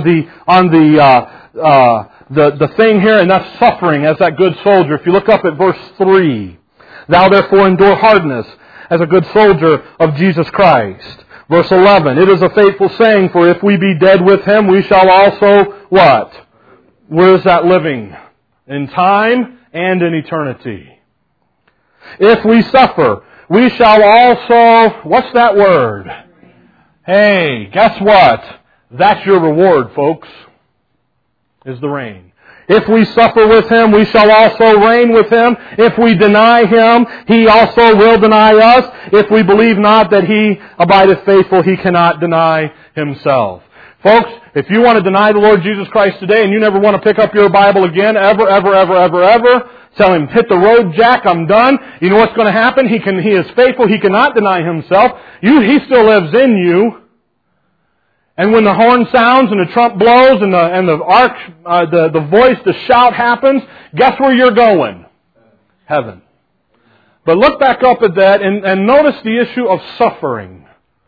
Speaker 1: the thing here, and that's suffering as that good soldier. If you look up at verse 3, thou therefore endure hardness as a good soldier of Jesus Christ. Verse 11, it is a faithful saying, for if we be dead with Him, we shall also, what? Where is that living? In time and in eternity. If we suffer, we shall also, what's that word? Hey, guess what? That's your reward, folks, is the reign. If we suffer with Him, we shall also reign with Him. If we deny Him, He also will deny us. If we believe not that He abideth faithful, He cannot deny Himself. Folks, if you want to deny the Lord Jesus Christ today and you never want to pick up your Bible again, ever, tell Him, hit the road, Jack, I'm done. You know what's going to happen? He is faithful. He cannot deny Himself. He still lives in you. And when the horn sounds and the trump blows and the voice, the shout happens, guess where you're going? Heaven. But look back up at that and notice the issue of suffering.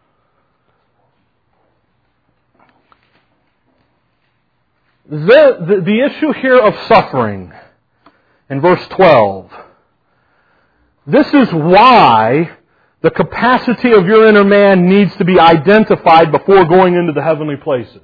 Speaker 1: The issue here of suffering in verse 12. This is why the capacity of your inner man needs to be identified before going into the heavenly places.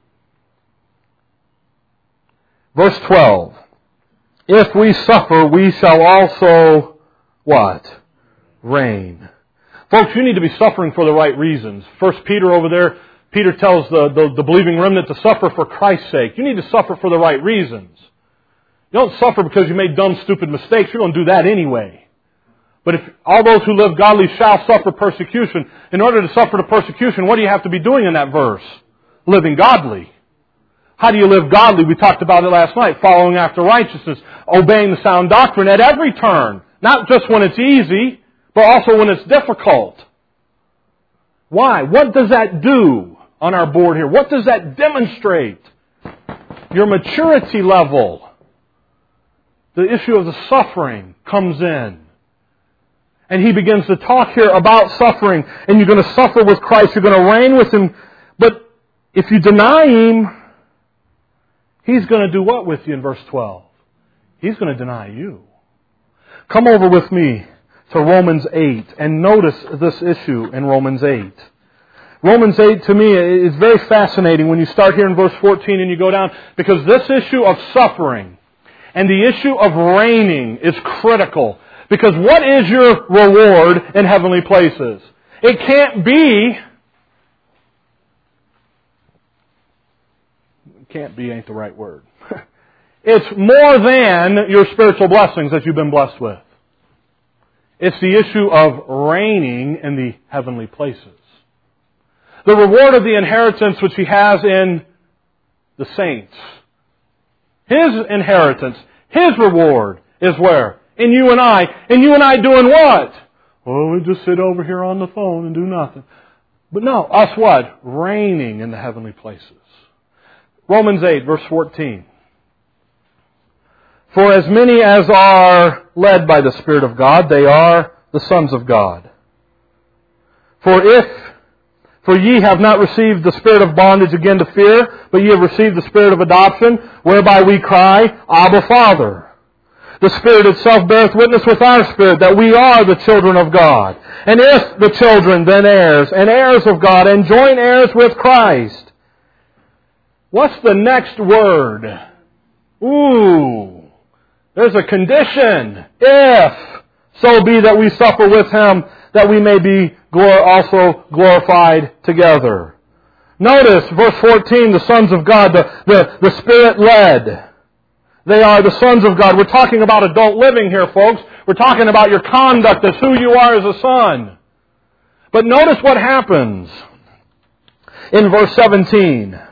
Speaker 1: Verse 12. If we suffer, we shall also, what? Reign. Folks, you need to be suffering for the right reasons. 1 Peter over there, Peter tells the believing remnant to suffer for Christ's sake. You need to suffer for the right reasons. You don't suffer because you made dumb, stupid mistakes. You're going to do that anyway. But if all those who live godly shall suffer persecution, in order to suffer the persecution, what do you have to be doing in that verse? Living godly. How do you live godly? We talked about it last night. Following after righteousness. Obeying the sound doctrine at every turn. Not just when it's easy, but also when it's difficult. Why? What does that do on our board here? What does that demonstrate? Your maturity level. The issue of the suffering comes in. And he begins to talk here about suffering. And you're going to suffer with Christ. You're going to reign with Him. But if you deny Him, He's going to do what with you in verse 12? He's going to deny you. Come over with me to Romans 8 and notice this issue in Romans 8. Romans 8 to me is very fascinating when you start here in verse 14 and you go down, because this issue of suffering and the issue of reigning is critical. Because what is your reward in heavenly places? It can't be ain't the right word. It's more than your spiritual blessings that you've been blessed with. It's the issue of reigning in the heavenly places. The reward of the inheritance which He has in the saints. His inheritance, His reward is where? In you and I. And you and I doing what? Oh, we just sit over here on the phone and do nothing. But no, us what? Reigning in the heavenly places. Romans 8, verse 14. For as many as are led by the Spirit of God, they are the sons of God. For ye have not received the spirit of bondage again to fear, but ye have received the Spirit of adoption, whereby we cry, Abba, Father. The Spirit itself beareth witness with our spirit that we are the children of God. And if the children, then heirs, and heirs of God, and joint heirs with Christ. What's the next word? Ooh, there's a condition. If so be that we suffer with Him, that we may be also glorified together. Notice, verse 14, the sons of God, the Spirit-led. They are the sons of God. We're talking about adult living here, folks. We're talking about your conduct as who you are as a son. But notice what happens in verse 17.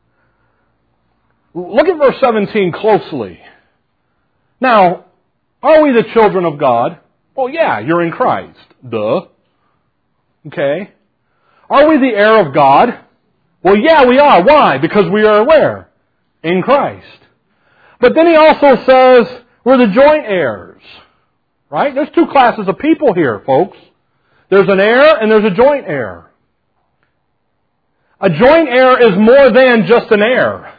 Speaker 1: Look at verse 17 closely. Now, are we the children of God? Well, yeah, you're in Christ. Duh. Okay. Are we the heir of God? Well, yeah, we are. Why? Because we are where? In Christ. But then he also says we're the joint heirs. Right? There's two classes of people here, folks. There's an heir and there's a joint heir. A joint heir is more than just an heir.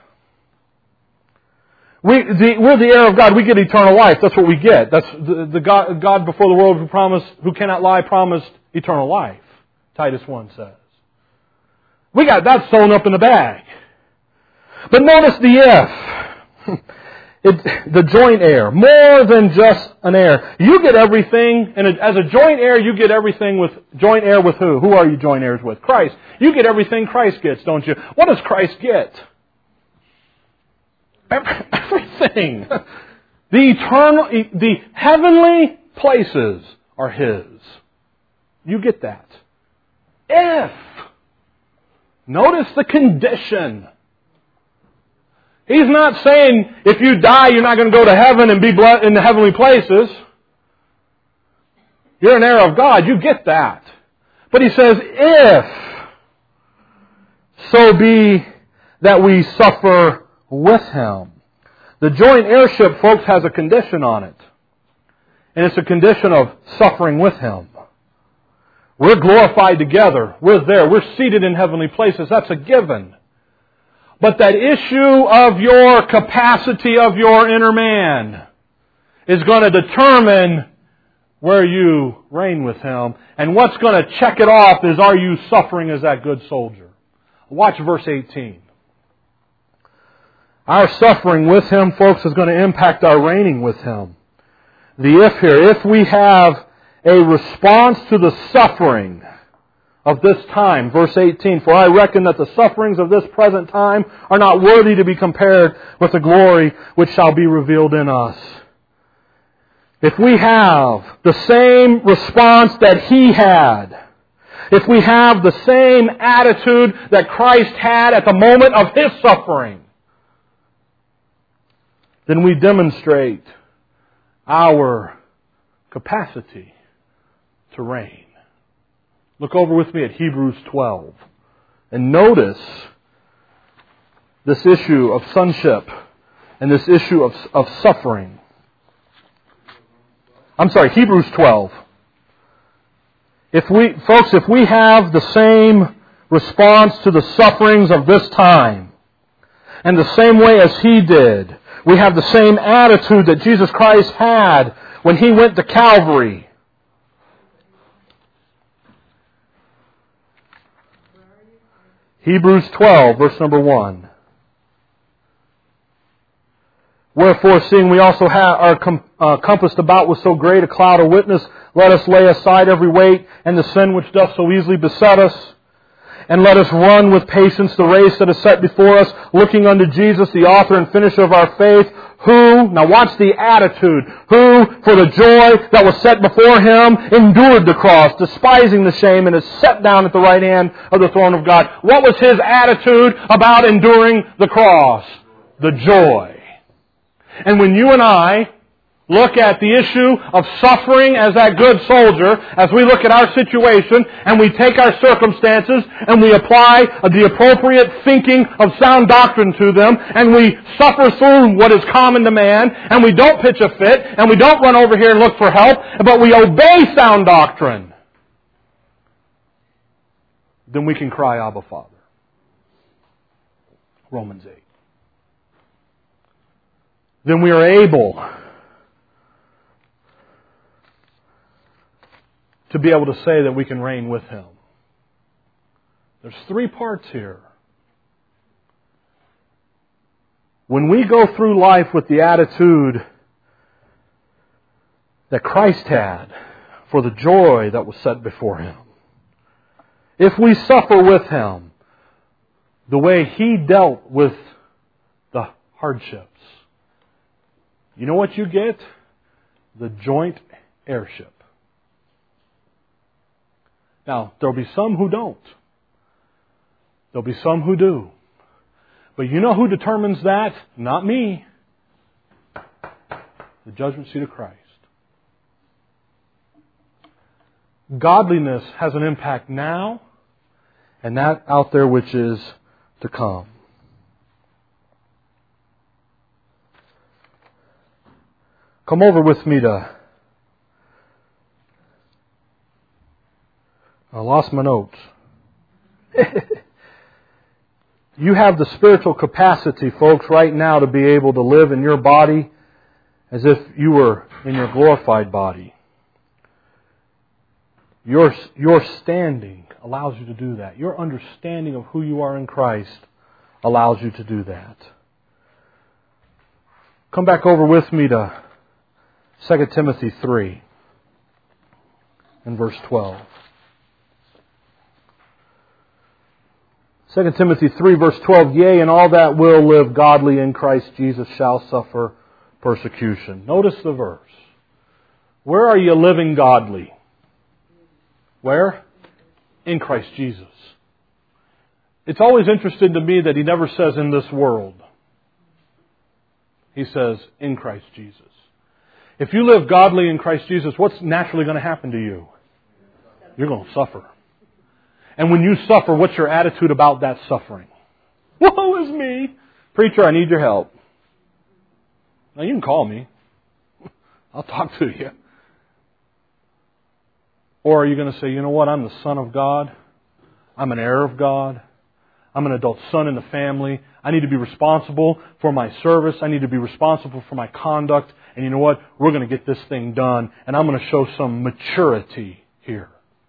Speaker 1: We're the heir of God. We get eternal life. That's what we get. That's the God before the world who cannot lie, promised eternal life. Titus 1 says. We got that sewn up in the bag. But notice the if. The joint heir. More than just an heir. You get everything, and as a joint heir, you get everything with, joint heir with who? Who are you joint heirs with? Christ. You get everything Christ gets, don't you? What does Christ get? Everything. The heavenly places are His. You get that. If. Notice the condition. He's not saying if you die you're not going to go to heaven and be in the heavenly places. You're an heir of God. You get that. But He says, if so be that we suffer with Him. The joint heirship, folks, has a condition on it. And it's a condition of suffering with Him. We're glorified together. We're there. We're seated in heavenly places. That's a given. But that issue of your capacity of your inner man is going to determine where you reign with Him. And what's going to check it off is, are you suffering as that good soldier? Watch verse 18. Our suffering with Him, folks, is going to impact our reigning with Him. The if here, if we have a response to the suffering of this time, verse 18, for I reckon that the sufferings of this present time are not worthy to be compared with the glory which shall be revealed in us. If we have the same response that He had, if we have the same attitude that Christ had at the moment of His suffering, then we demonstrate our capacity to reign. Look over with me at Hebrews 12 and notice this issue of sonship and this issue of suffering. Hebrews 12. If we have the same response to the sufferings of this time, and the same way as He did, we have the same attitude that Jesus Christ had when He went to Calvary. Hebrews 12, verse number 1. Wherefore, seeing we also are compassed about with so great a cloud of witness, let us lay aside every weight and the sin which doth so easily beset us, and let us run with patience the race that is set before us, looking unto Jesus, the author and finisher of our faith, who, now watch the attitude, who, for the joy that was set before Him, endured the cross, despising the shame, and is set down at the right hand of the throne of God. What was His attitude about enduring the cross? The joy. And when you and I look at the issue of suffering as that good soldier, as we look at our situation and we take our circumstances and we apply the appropriate thinking of sound doctrine to them, and we suffer through what is common to man, and we don't pitch a fit, and we don't run over here and look for help, but we obey sound doctrine, then we can cry, Abba, Father. Romans 8. Then we are able to be able to say that we can reign with Him. There's 3 parts here. When we go through life with the attitude that Christ had for the joy that was set before Him, if we suffer with Him the way He dealt with the hardships, you know what you get? The joint heirship. Now, there'll be some who don't. There'll be some who do. But you know who determines that? Not me. The judgment seat of Christ. Godliness has an impact now, and that out there which is to come. Come over with me to... I lost my notes. You have the spiritual capacity, folks, right now to be able to live in your body as if you were in your glorified body. Your standing allows you to do that. Your understanding of who you are in Christ allows you to do that. Come back over with me to 2 Timothy 3 and verse 12. 2 Timothy 3 verse 12, yea, and all that will live godly in Christ Jesus shall suffer persecution. Notice the verse. Where are you living godly? Where? In Christ Jesus. it's always interesting to me that He never says in this world. He says in Christ Jesus. If you live godly in Christ Jesus, what's naturally going to happen to you? You're going to suffer. And when you suffer, what's your attitude about that suffering? Woe is me! Preacher, I need your help. Now you can call me. I'll talk to you. Or are you going to say, you know what, I'm the Son of God. I'm an heir of God. I'm an adult son in the family. I need to be responsible for my service. I need to be responsible for my conduct. And you know what? We're going to get this thing done. And I'm going to show some maturity here.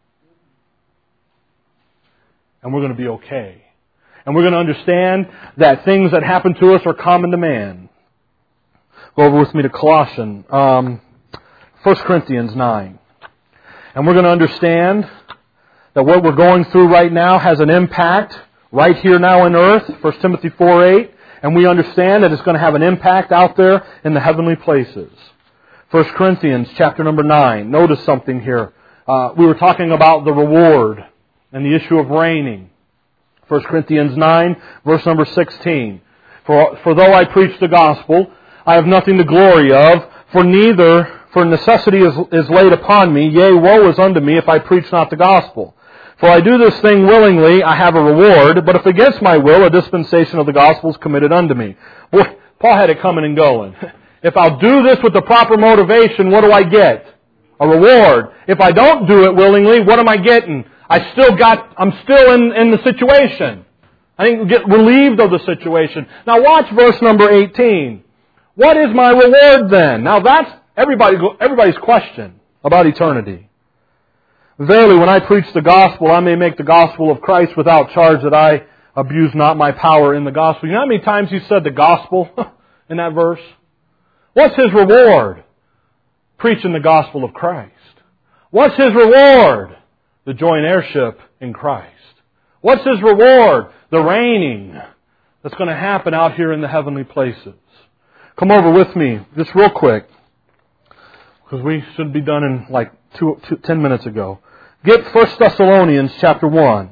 Speaker 1: And we're going to be okay. And we're going to understand that things that happen to us are common to man. Go over with me to Colossians, 1 Corinthians 9. And we're going to understand that what we're going through right now has an impact right here now on earth, 1 Timothy 4:8, and we understand that it's going to have an impact out there in the heavenly places. 1 Corinthians chapter number 9. Notice something here. We were talking about the reward and the issue of reigning. 1 Corinthians 9, verse number 16. For though I preach the gospel, I have nothing to glory of, for necessity is laid upon me, yea, woe is unto me if I preach not the gospel. For I do this thing willingly, I have a reward, but if against my will, a dispensation of the gospel is committed unto me. Boy, Paul had it coming and going. If I'll do this with the proper motivation, what do I get? A reward. If I don't do it willingly, what am I getting? I'm still in the situation. I didn't get relieved of the situation. Now watch verse number 18. What is my reward then? Now that's everybody's question about eternity. Verily, when I preach the gospel, I may make the gospel of Christ without charge, that I abuse not my power in the gospel. You know how many times he said the gospel in that verse? What's his reward? Preaching the gospel of Christ. What's his reward? The joint heirship in Christ. What's his reward? The reigning that's going to happen out here in the heavenly places. Come over with me just real quick, because we should be done in like 10 minutes ago. Get 1 Thessalonians chapter 1.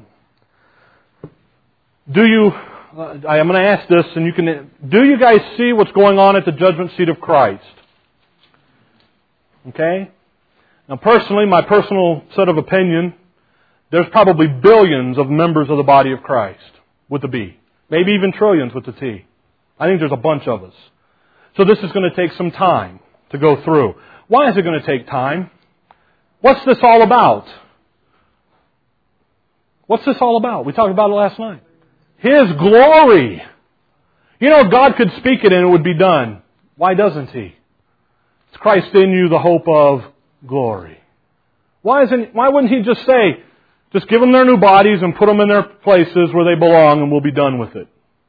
Speaker 1: I'm going to ask this, and do you guys see what's going on at the judgment seat of Christ? Okay? Now personally, my personal set of opinion, there's probably billions of members of the body of Christ with a B. Maybe even trillions with a T. I think there's a bunch of us. So this is going to take some time to go through. Why is it going to take time? What's this all about? What's this all about? We talked about it last night. His glory. You know, God could speak it and it would be done. Why doesn't He? It's Christ in you, the hope of glory. Why wouldn't He just say, just give them their new bodies and put them in their places where they belong and we'll be done with it?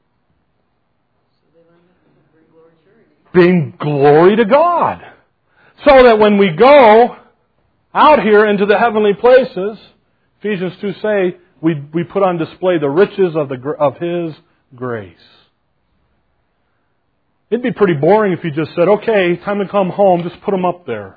Speaker 1: Being glory to God. So that when we go out here into the heavenly places, Ephesians 2 say, we put on display the riches of His grace. It'd be pretty boring if you just said, okay, time to come home, just put them up there.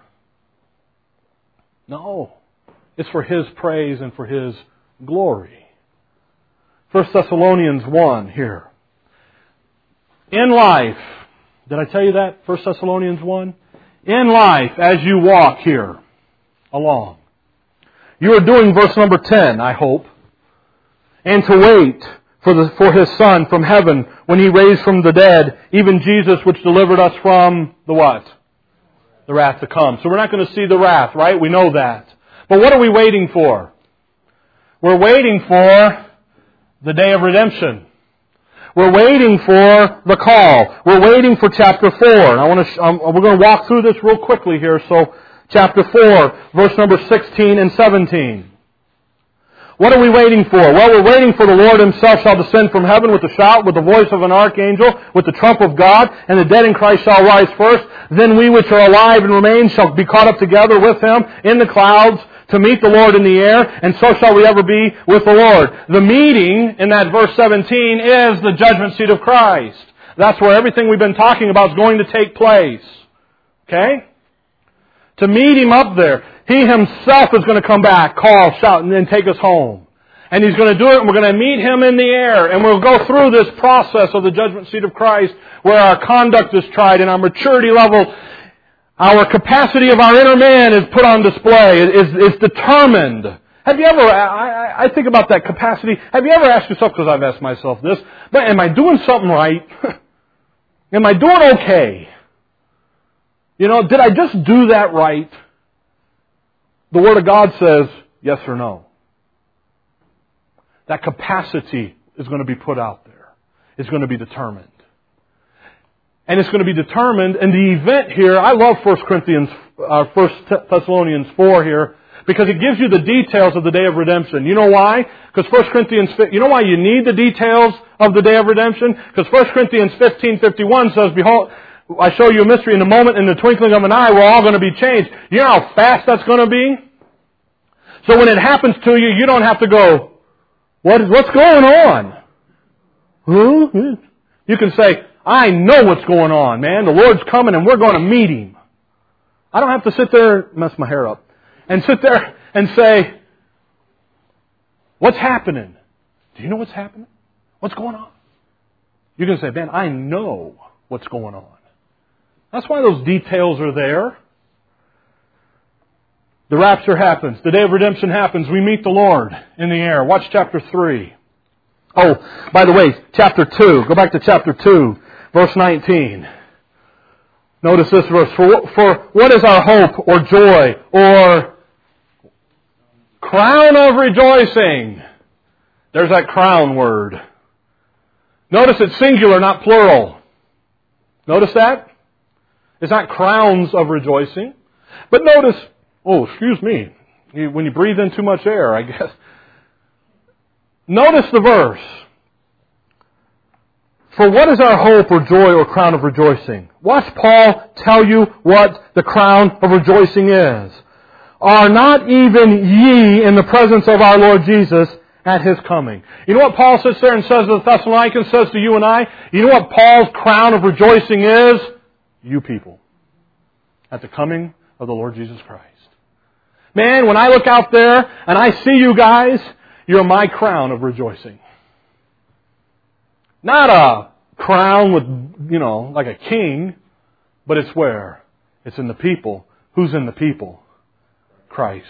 Speaker 1: No. It's for His praise and for His glory. 1 Thessalonians 1 here. In life, did I tell you that? 1 Thessalonians 1? In life, as you walk here along, you are doing verse number 10, I hope, and to wait for His Son from heaven when He raised from the dead, even Jesus, which delivered us from the what? The wrath to come. So we're not going to see the wrath, right? We know that. But what are we waiting for? We're waiting for the day of redemption. We're waiting for the call. We're waiting for chapter 4. And we're going to walk through this real quickly here. So, chapter 4, verse number 16 and 17. What are we waiting for? Well, we're waiting for the Lord Himself shall descend from heaven with a shout, with the voice of an archangel, with the trump of God, and the dead in Christ shall rise first. Then we which are alive and remain shall be caught up together with Him in the clouds to meet the Lord in the air, and so shall we ever be with the Lord. The meeting in that verse 17 is the judgment seat of Christ. That's where everything we've been talking about is going to take place. Okay? To meet Him up there. He Himself is going to come back, call, shout, and then take us home. And He's going to do it, and we're going to meet Him in the air. And we'll go through this process of the judgment seat of Christ, where our conduct is tried and our maturity level, our capacity of our inner man is put on display, is determined. Have you ever, I think about that capacity. Have you ever asked yourself, because I've asked myself this, but am I doing something right? Am I doing okay? You know, did I just do that right? The Word of God says yes or no. That capacity is going to be put out there. It's going to be determined. And it's going to be determined, and the event here, I love 1 Thessalonians 4 here, because it gives you the details of the day of redemption. You know why? Because 1 Corinthians, you know why you need the details of the day of redemption? Because 1 Corinthians 15:51 says, "Behold, I show you a mystery. In a moment, in the twinkling of an eye, we're all going to be changed." You know how fast that's going to be? So when it happens to you, you don't have to go, what's going on? Who? You can say, I know what's going on, man. The Lord's coming and we're going to meet Him. I don't have to sit there and mess my hair up. And sit there and say, what's happening? Do you know what's happening? What's going on? You can say, man, I know what's going on. That's why those details are there. The rapture happens. The day of redemption happens. We meet the Lord in the air. Watch chapter 3. Oh, by the way, chapter 2. Go back to chapter 2, verse 19. Notice this verse. For what is our hope or joy or crown of rejoicing? There's that crown word. Notice it's singular, not plural. Notice that? It's not crowns of rejoicing. But notice, excuse me, when you breathe in too much air, I guess. Notice the verse. For what is our hope or joy or crown of rejoicing? Watch Paul tell you what the crown of rejoicing is. Are not even ye in the presence of our Lord Jesus at His coming? You know what Paul sits there and says to the Thessalonians, says to you and I? You know what Paul's crown of rejoicing is? You people. At the coming of the Lord Jesus Christ. Man, when I look out there and I see you guys, you're my crown of rejoicing. Not a crown with, like a king, but it's where? It's in the people. Who's in the people? Christ.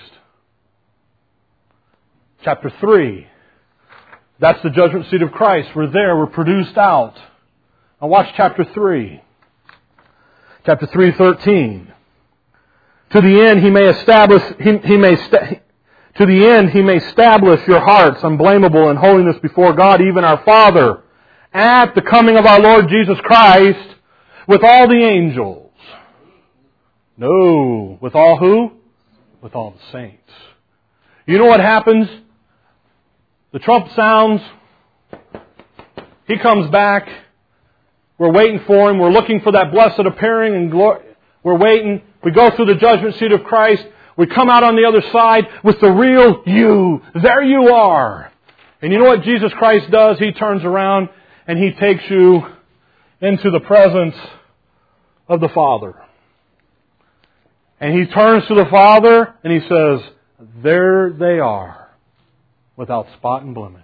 Speaker 1: Chapter 3. That's the judgment seat of Christ. We're there. We're produced out. Now watch chapter 3. Chapter 3:13. To the end He may establish. To the end He may establish your hearts unblameable in holiness before God, even our Father, at the coming of our Lord Jesus Christ, with all the angels. No, with all who? With all the saints. You know what happens? The trump sounds. He comes back. We're waiting for Him. We're looking for that blessed appearing and glory. We're waiting. We go through the judgment seat of Christ. We come out on the other side with the real you. There you are. And you know what Jesus Christ does? He turns around and He takes you into the presence of the Father. And He turns to the Father and He says, there they are, without spot and blemish.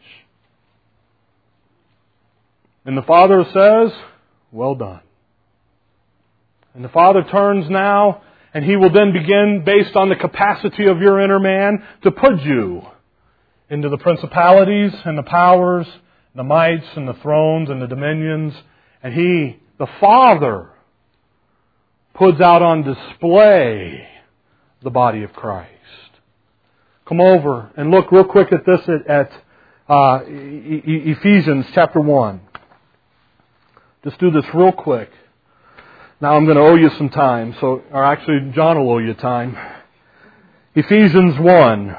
Speaker 1: And the Father says, well done. And the Father turns now, and He will then begin, based on the capacity of your inner man, to put you into the principalities and the powers, the mights and the thrones and the dominions. And He, the Father, puts out on display the body of Christ. Come over and look real quick at this at Ephesians chapter 1. Just do this real quick. Now I'm going to owe you some time. Or actually, John will owe you time. Ephesians 1.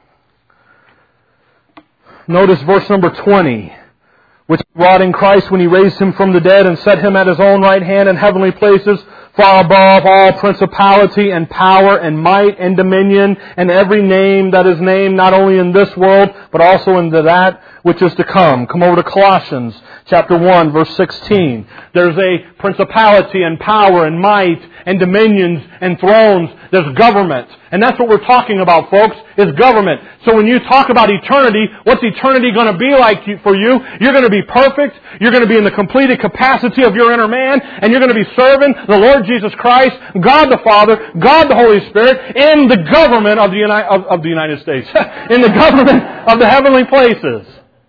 Speaker 1: Notice verse number 20. Which He wrought in Christ when He raised Him from the dead and set Him at His own right hand in heavenly places, far above all principality and power and might and dominion and every name that is named, not only in this world, but also in that which is to come. Come over to Colossians chapter 1, verse 16. There's a principality and power and might and dominions and thrones. There's government. And that's what we're talking about, folks, is government. So when you talk about eternity, what's eternity going to be like for you? You're going to be perfect. You're going to be in the completed capacity of your inner man. And you're going to be serving the Lord Jesus Christ, God the Father, God the Holy Spirit, in the government of the United States. In the government of the heavenly places.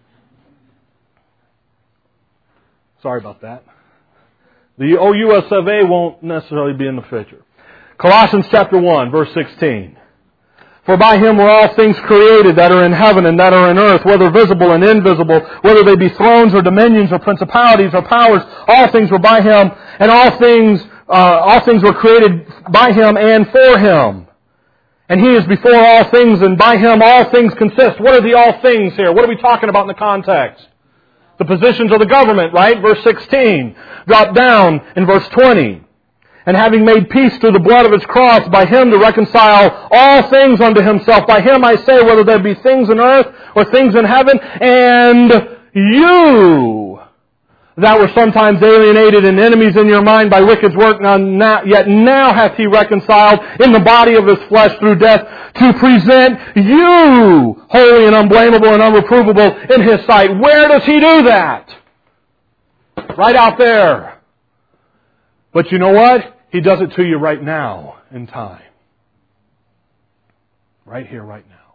Speaker 1: Sorry about that. The OUS of A won't necessarily be in the picture. Colossians chapter 1, verse 16. For by Him were all things created that are in heaven and that are in earth, whether visible and invisible, whether they be thrones or dominions or principalities or powers, all things were by Him, and all things were created by Him and for Him. And He is before all things, and by Him all things consist. What are the all things here? What are we talking about in the context? The positions of the government, right? Verse 16. Drop down in verse 20. And having made peace through the blood of His cross, by Him to reconcile all things unto Himself. By Him, I say, whether there be things in earth or things in heaven, and you that were sometimes alienated and enemies in your mind by wicked work, yet now hath He reconciled in the body of His flesh through death, to present you holy and unblameable and unreprovable in His sight. Where does He do that? Right out there. But you know what? He does it to you right now in time. Right here, right now.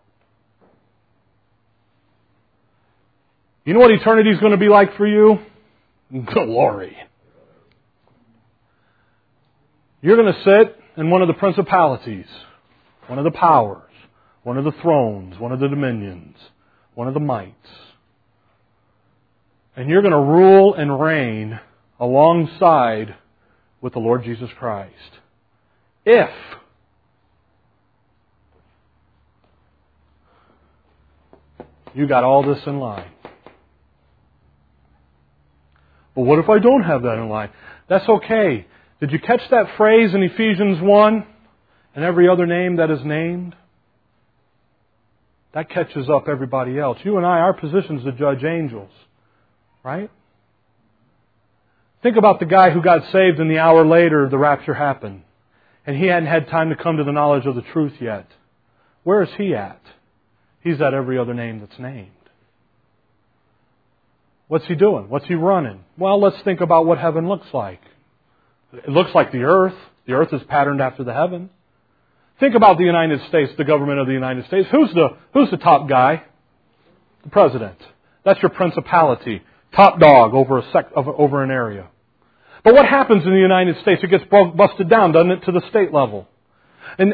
Speaker 1: You know what eternity is going to be like for you? Glory. You're going to sit in one of the principalities, one of the powers, one of the thrones, one of the dominions, one of the mights. And you're going to rule and reign alongside with the Lord Jesus Christ. If you got all this in line. But what if I don't have that in line? That's okay. Did you catch that phrase in Ephesians 1? And every other name that is named? That catches up everybody else. You and I, our position is to judge angels. Right? Think about the guy who got saved and the hour later the rapture happened. And he hadn't had time to come to the knowledge of the truth yet. Where is he at? He's at every other name that's named. What's he doing? What's he running? Well, let's think about what heaven looks like. It looks like the earth. The earth is patterned after the heaven. Think about the United States, the government of the United States. Who's the top guy? The president. That's your principality. Top dog over an area. But what happens in the United States? It gets busted down, doesn't it, to the state level? And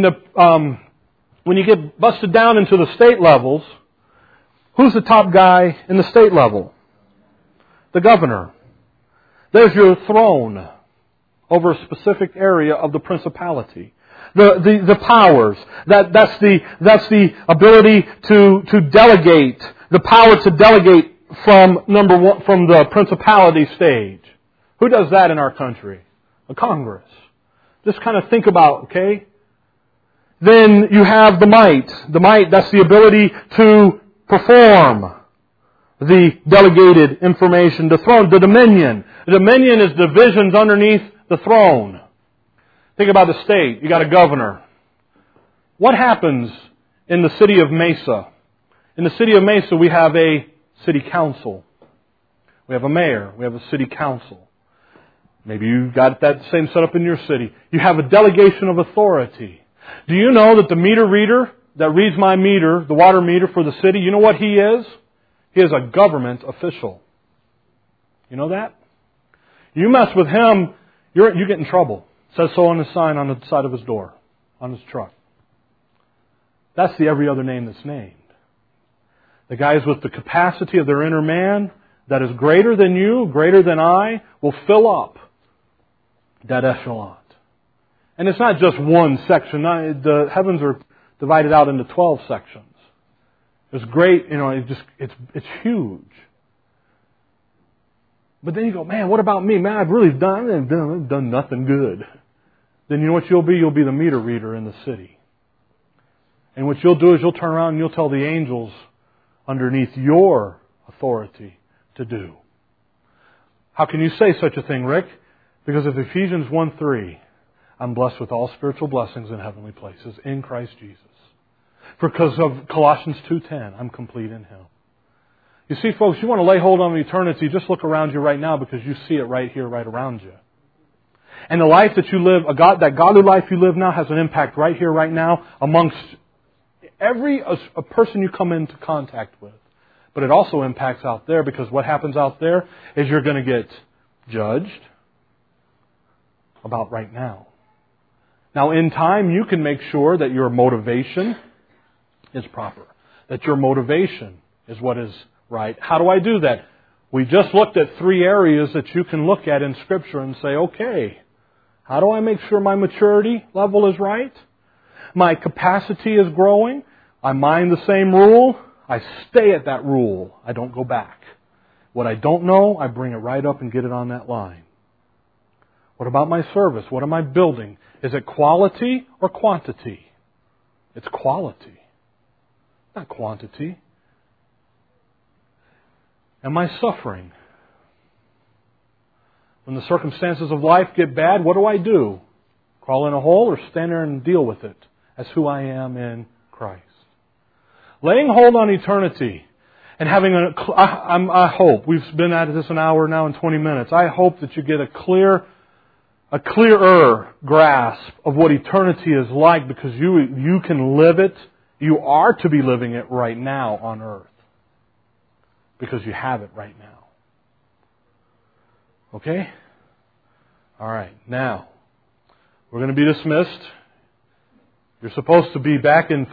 Speaker 1: when you get busted down into the state levels, who's the top guy in the state level? The governor. There's your throne over a specific area of the principality. The powers. That's the ability to delegate. The power to delegate from from the principality stage. Who does that in our country? A Congress. Just kind of think about, okay? Then you have the might. The might, that's the ability to perform the delegated information. The throne, the dominion. The dominion is divisions underneath the throne. Think about the state. You got a governor. What happens in the city of Mesa? In the city of Mesa, we have a city council. We have a mayor. We have a city council. Maybe you got that same setup in your city. You have a delegation of authority. Do you know that the meter reader that reads my meter, the water meter for the city, you know what he is? He is a government official. You know that? You mess with him, you get in trouble. It says so on the sign on the side of his door, on his truck. That's the every other name that's named. The guys with the capacity of their inner man that is greater than you, greater than I, will fill up that echelon. And it's not just one section. The heavens are divided out into 12 sections. It's great, it's huge. But then you go, man, what about me? Man, I've done nothing good. Then you know what you'll be? You'll be the meter reader in the city. And what you'll do is you'll turn around and you'll tell the angels underneath your authority to do. How can you say such a thing, Rick? Because of Ephesians 1:3. I'm blessed with all spiritual blessings in heavenly places in Christ Jesus. Because of Colossians 2:10, I'm complete in Him. You see, folks, you want to lay hold on eternity, just look around you right now because you see it right here, right around you. And the life that you live, that godly life you live now has an impact right here, right now, amongst every a person you come into contact with. But it also impacts out there, because what happens out there is you're going to get judged about right now. Now, in time, you can make sure that your motivation is proper, that your motivation is what is right. How do I do that? We just looked at 3 areas that you can look at in Scripture and say, okay, how do I make sure my maturity level is right? My capacity is growing. I mind the same rule. I stay at that rule. I don't go back. What I don't know, I bring it right up and get it on that line. What about my service? What am I building? Is it quality or quantity? It's quality, not quantity. Am I suffering? When the circumstances of life get bad, what do? Crawl in a hole or stand there and deal with it as who I am in Christ? Laying hold on eternity and having I hope, we've been at this an hour now and 20 minutes, I hope that you get a clearer grasp of what eternity is like, because you can live it. You are to be living it right now on earth, because you have it right now. Okay? All right. Now, we're going to be dismissed. You're supposed to be back in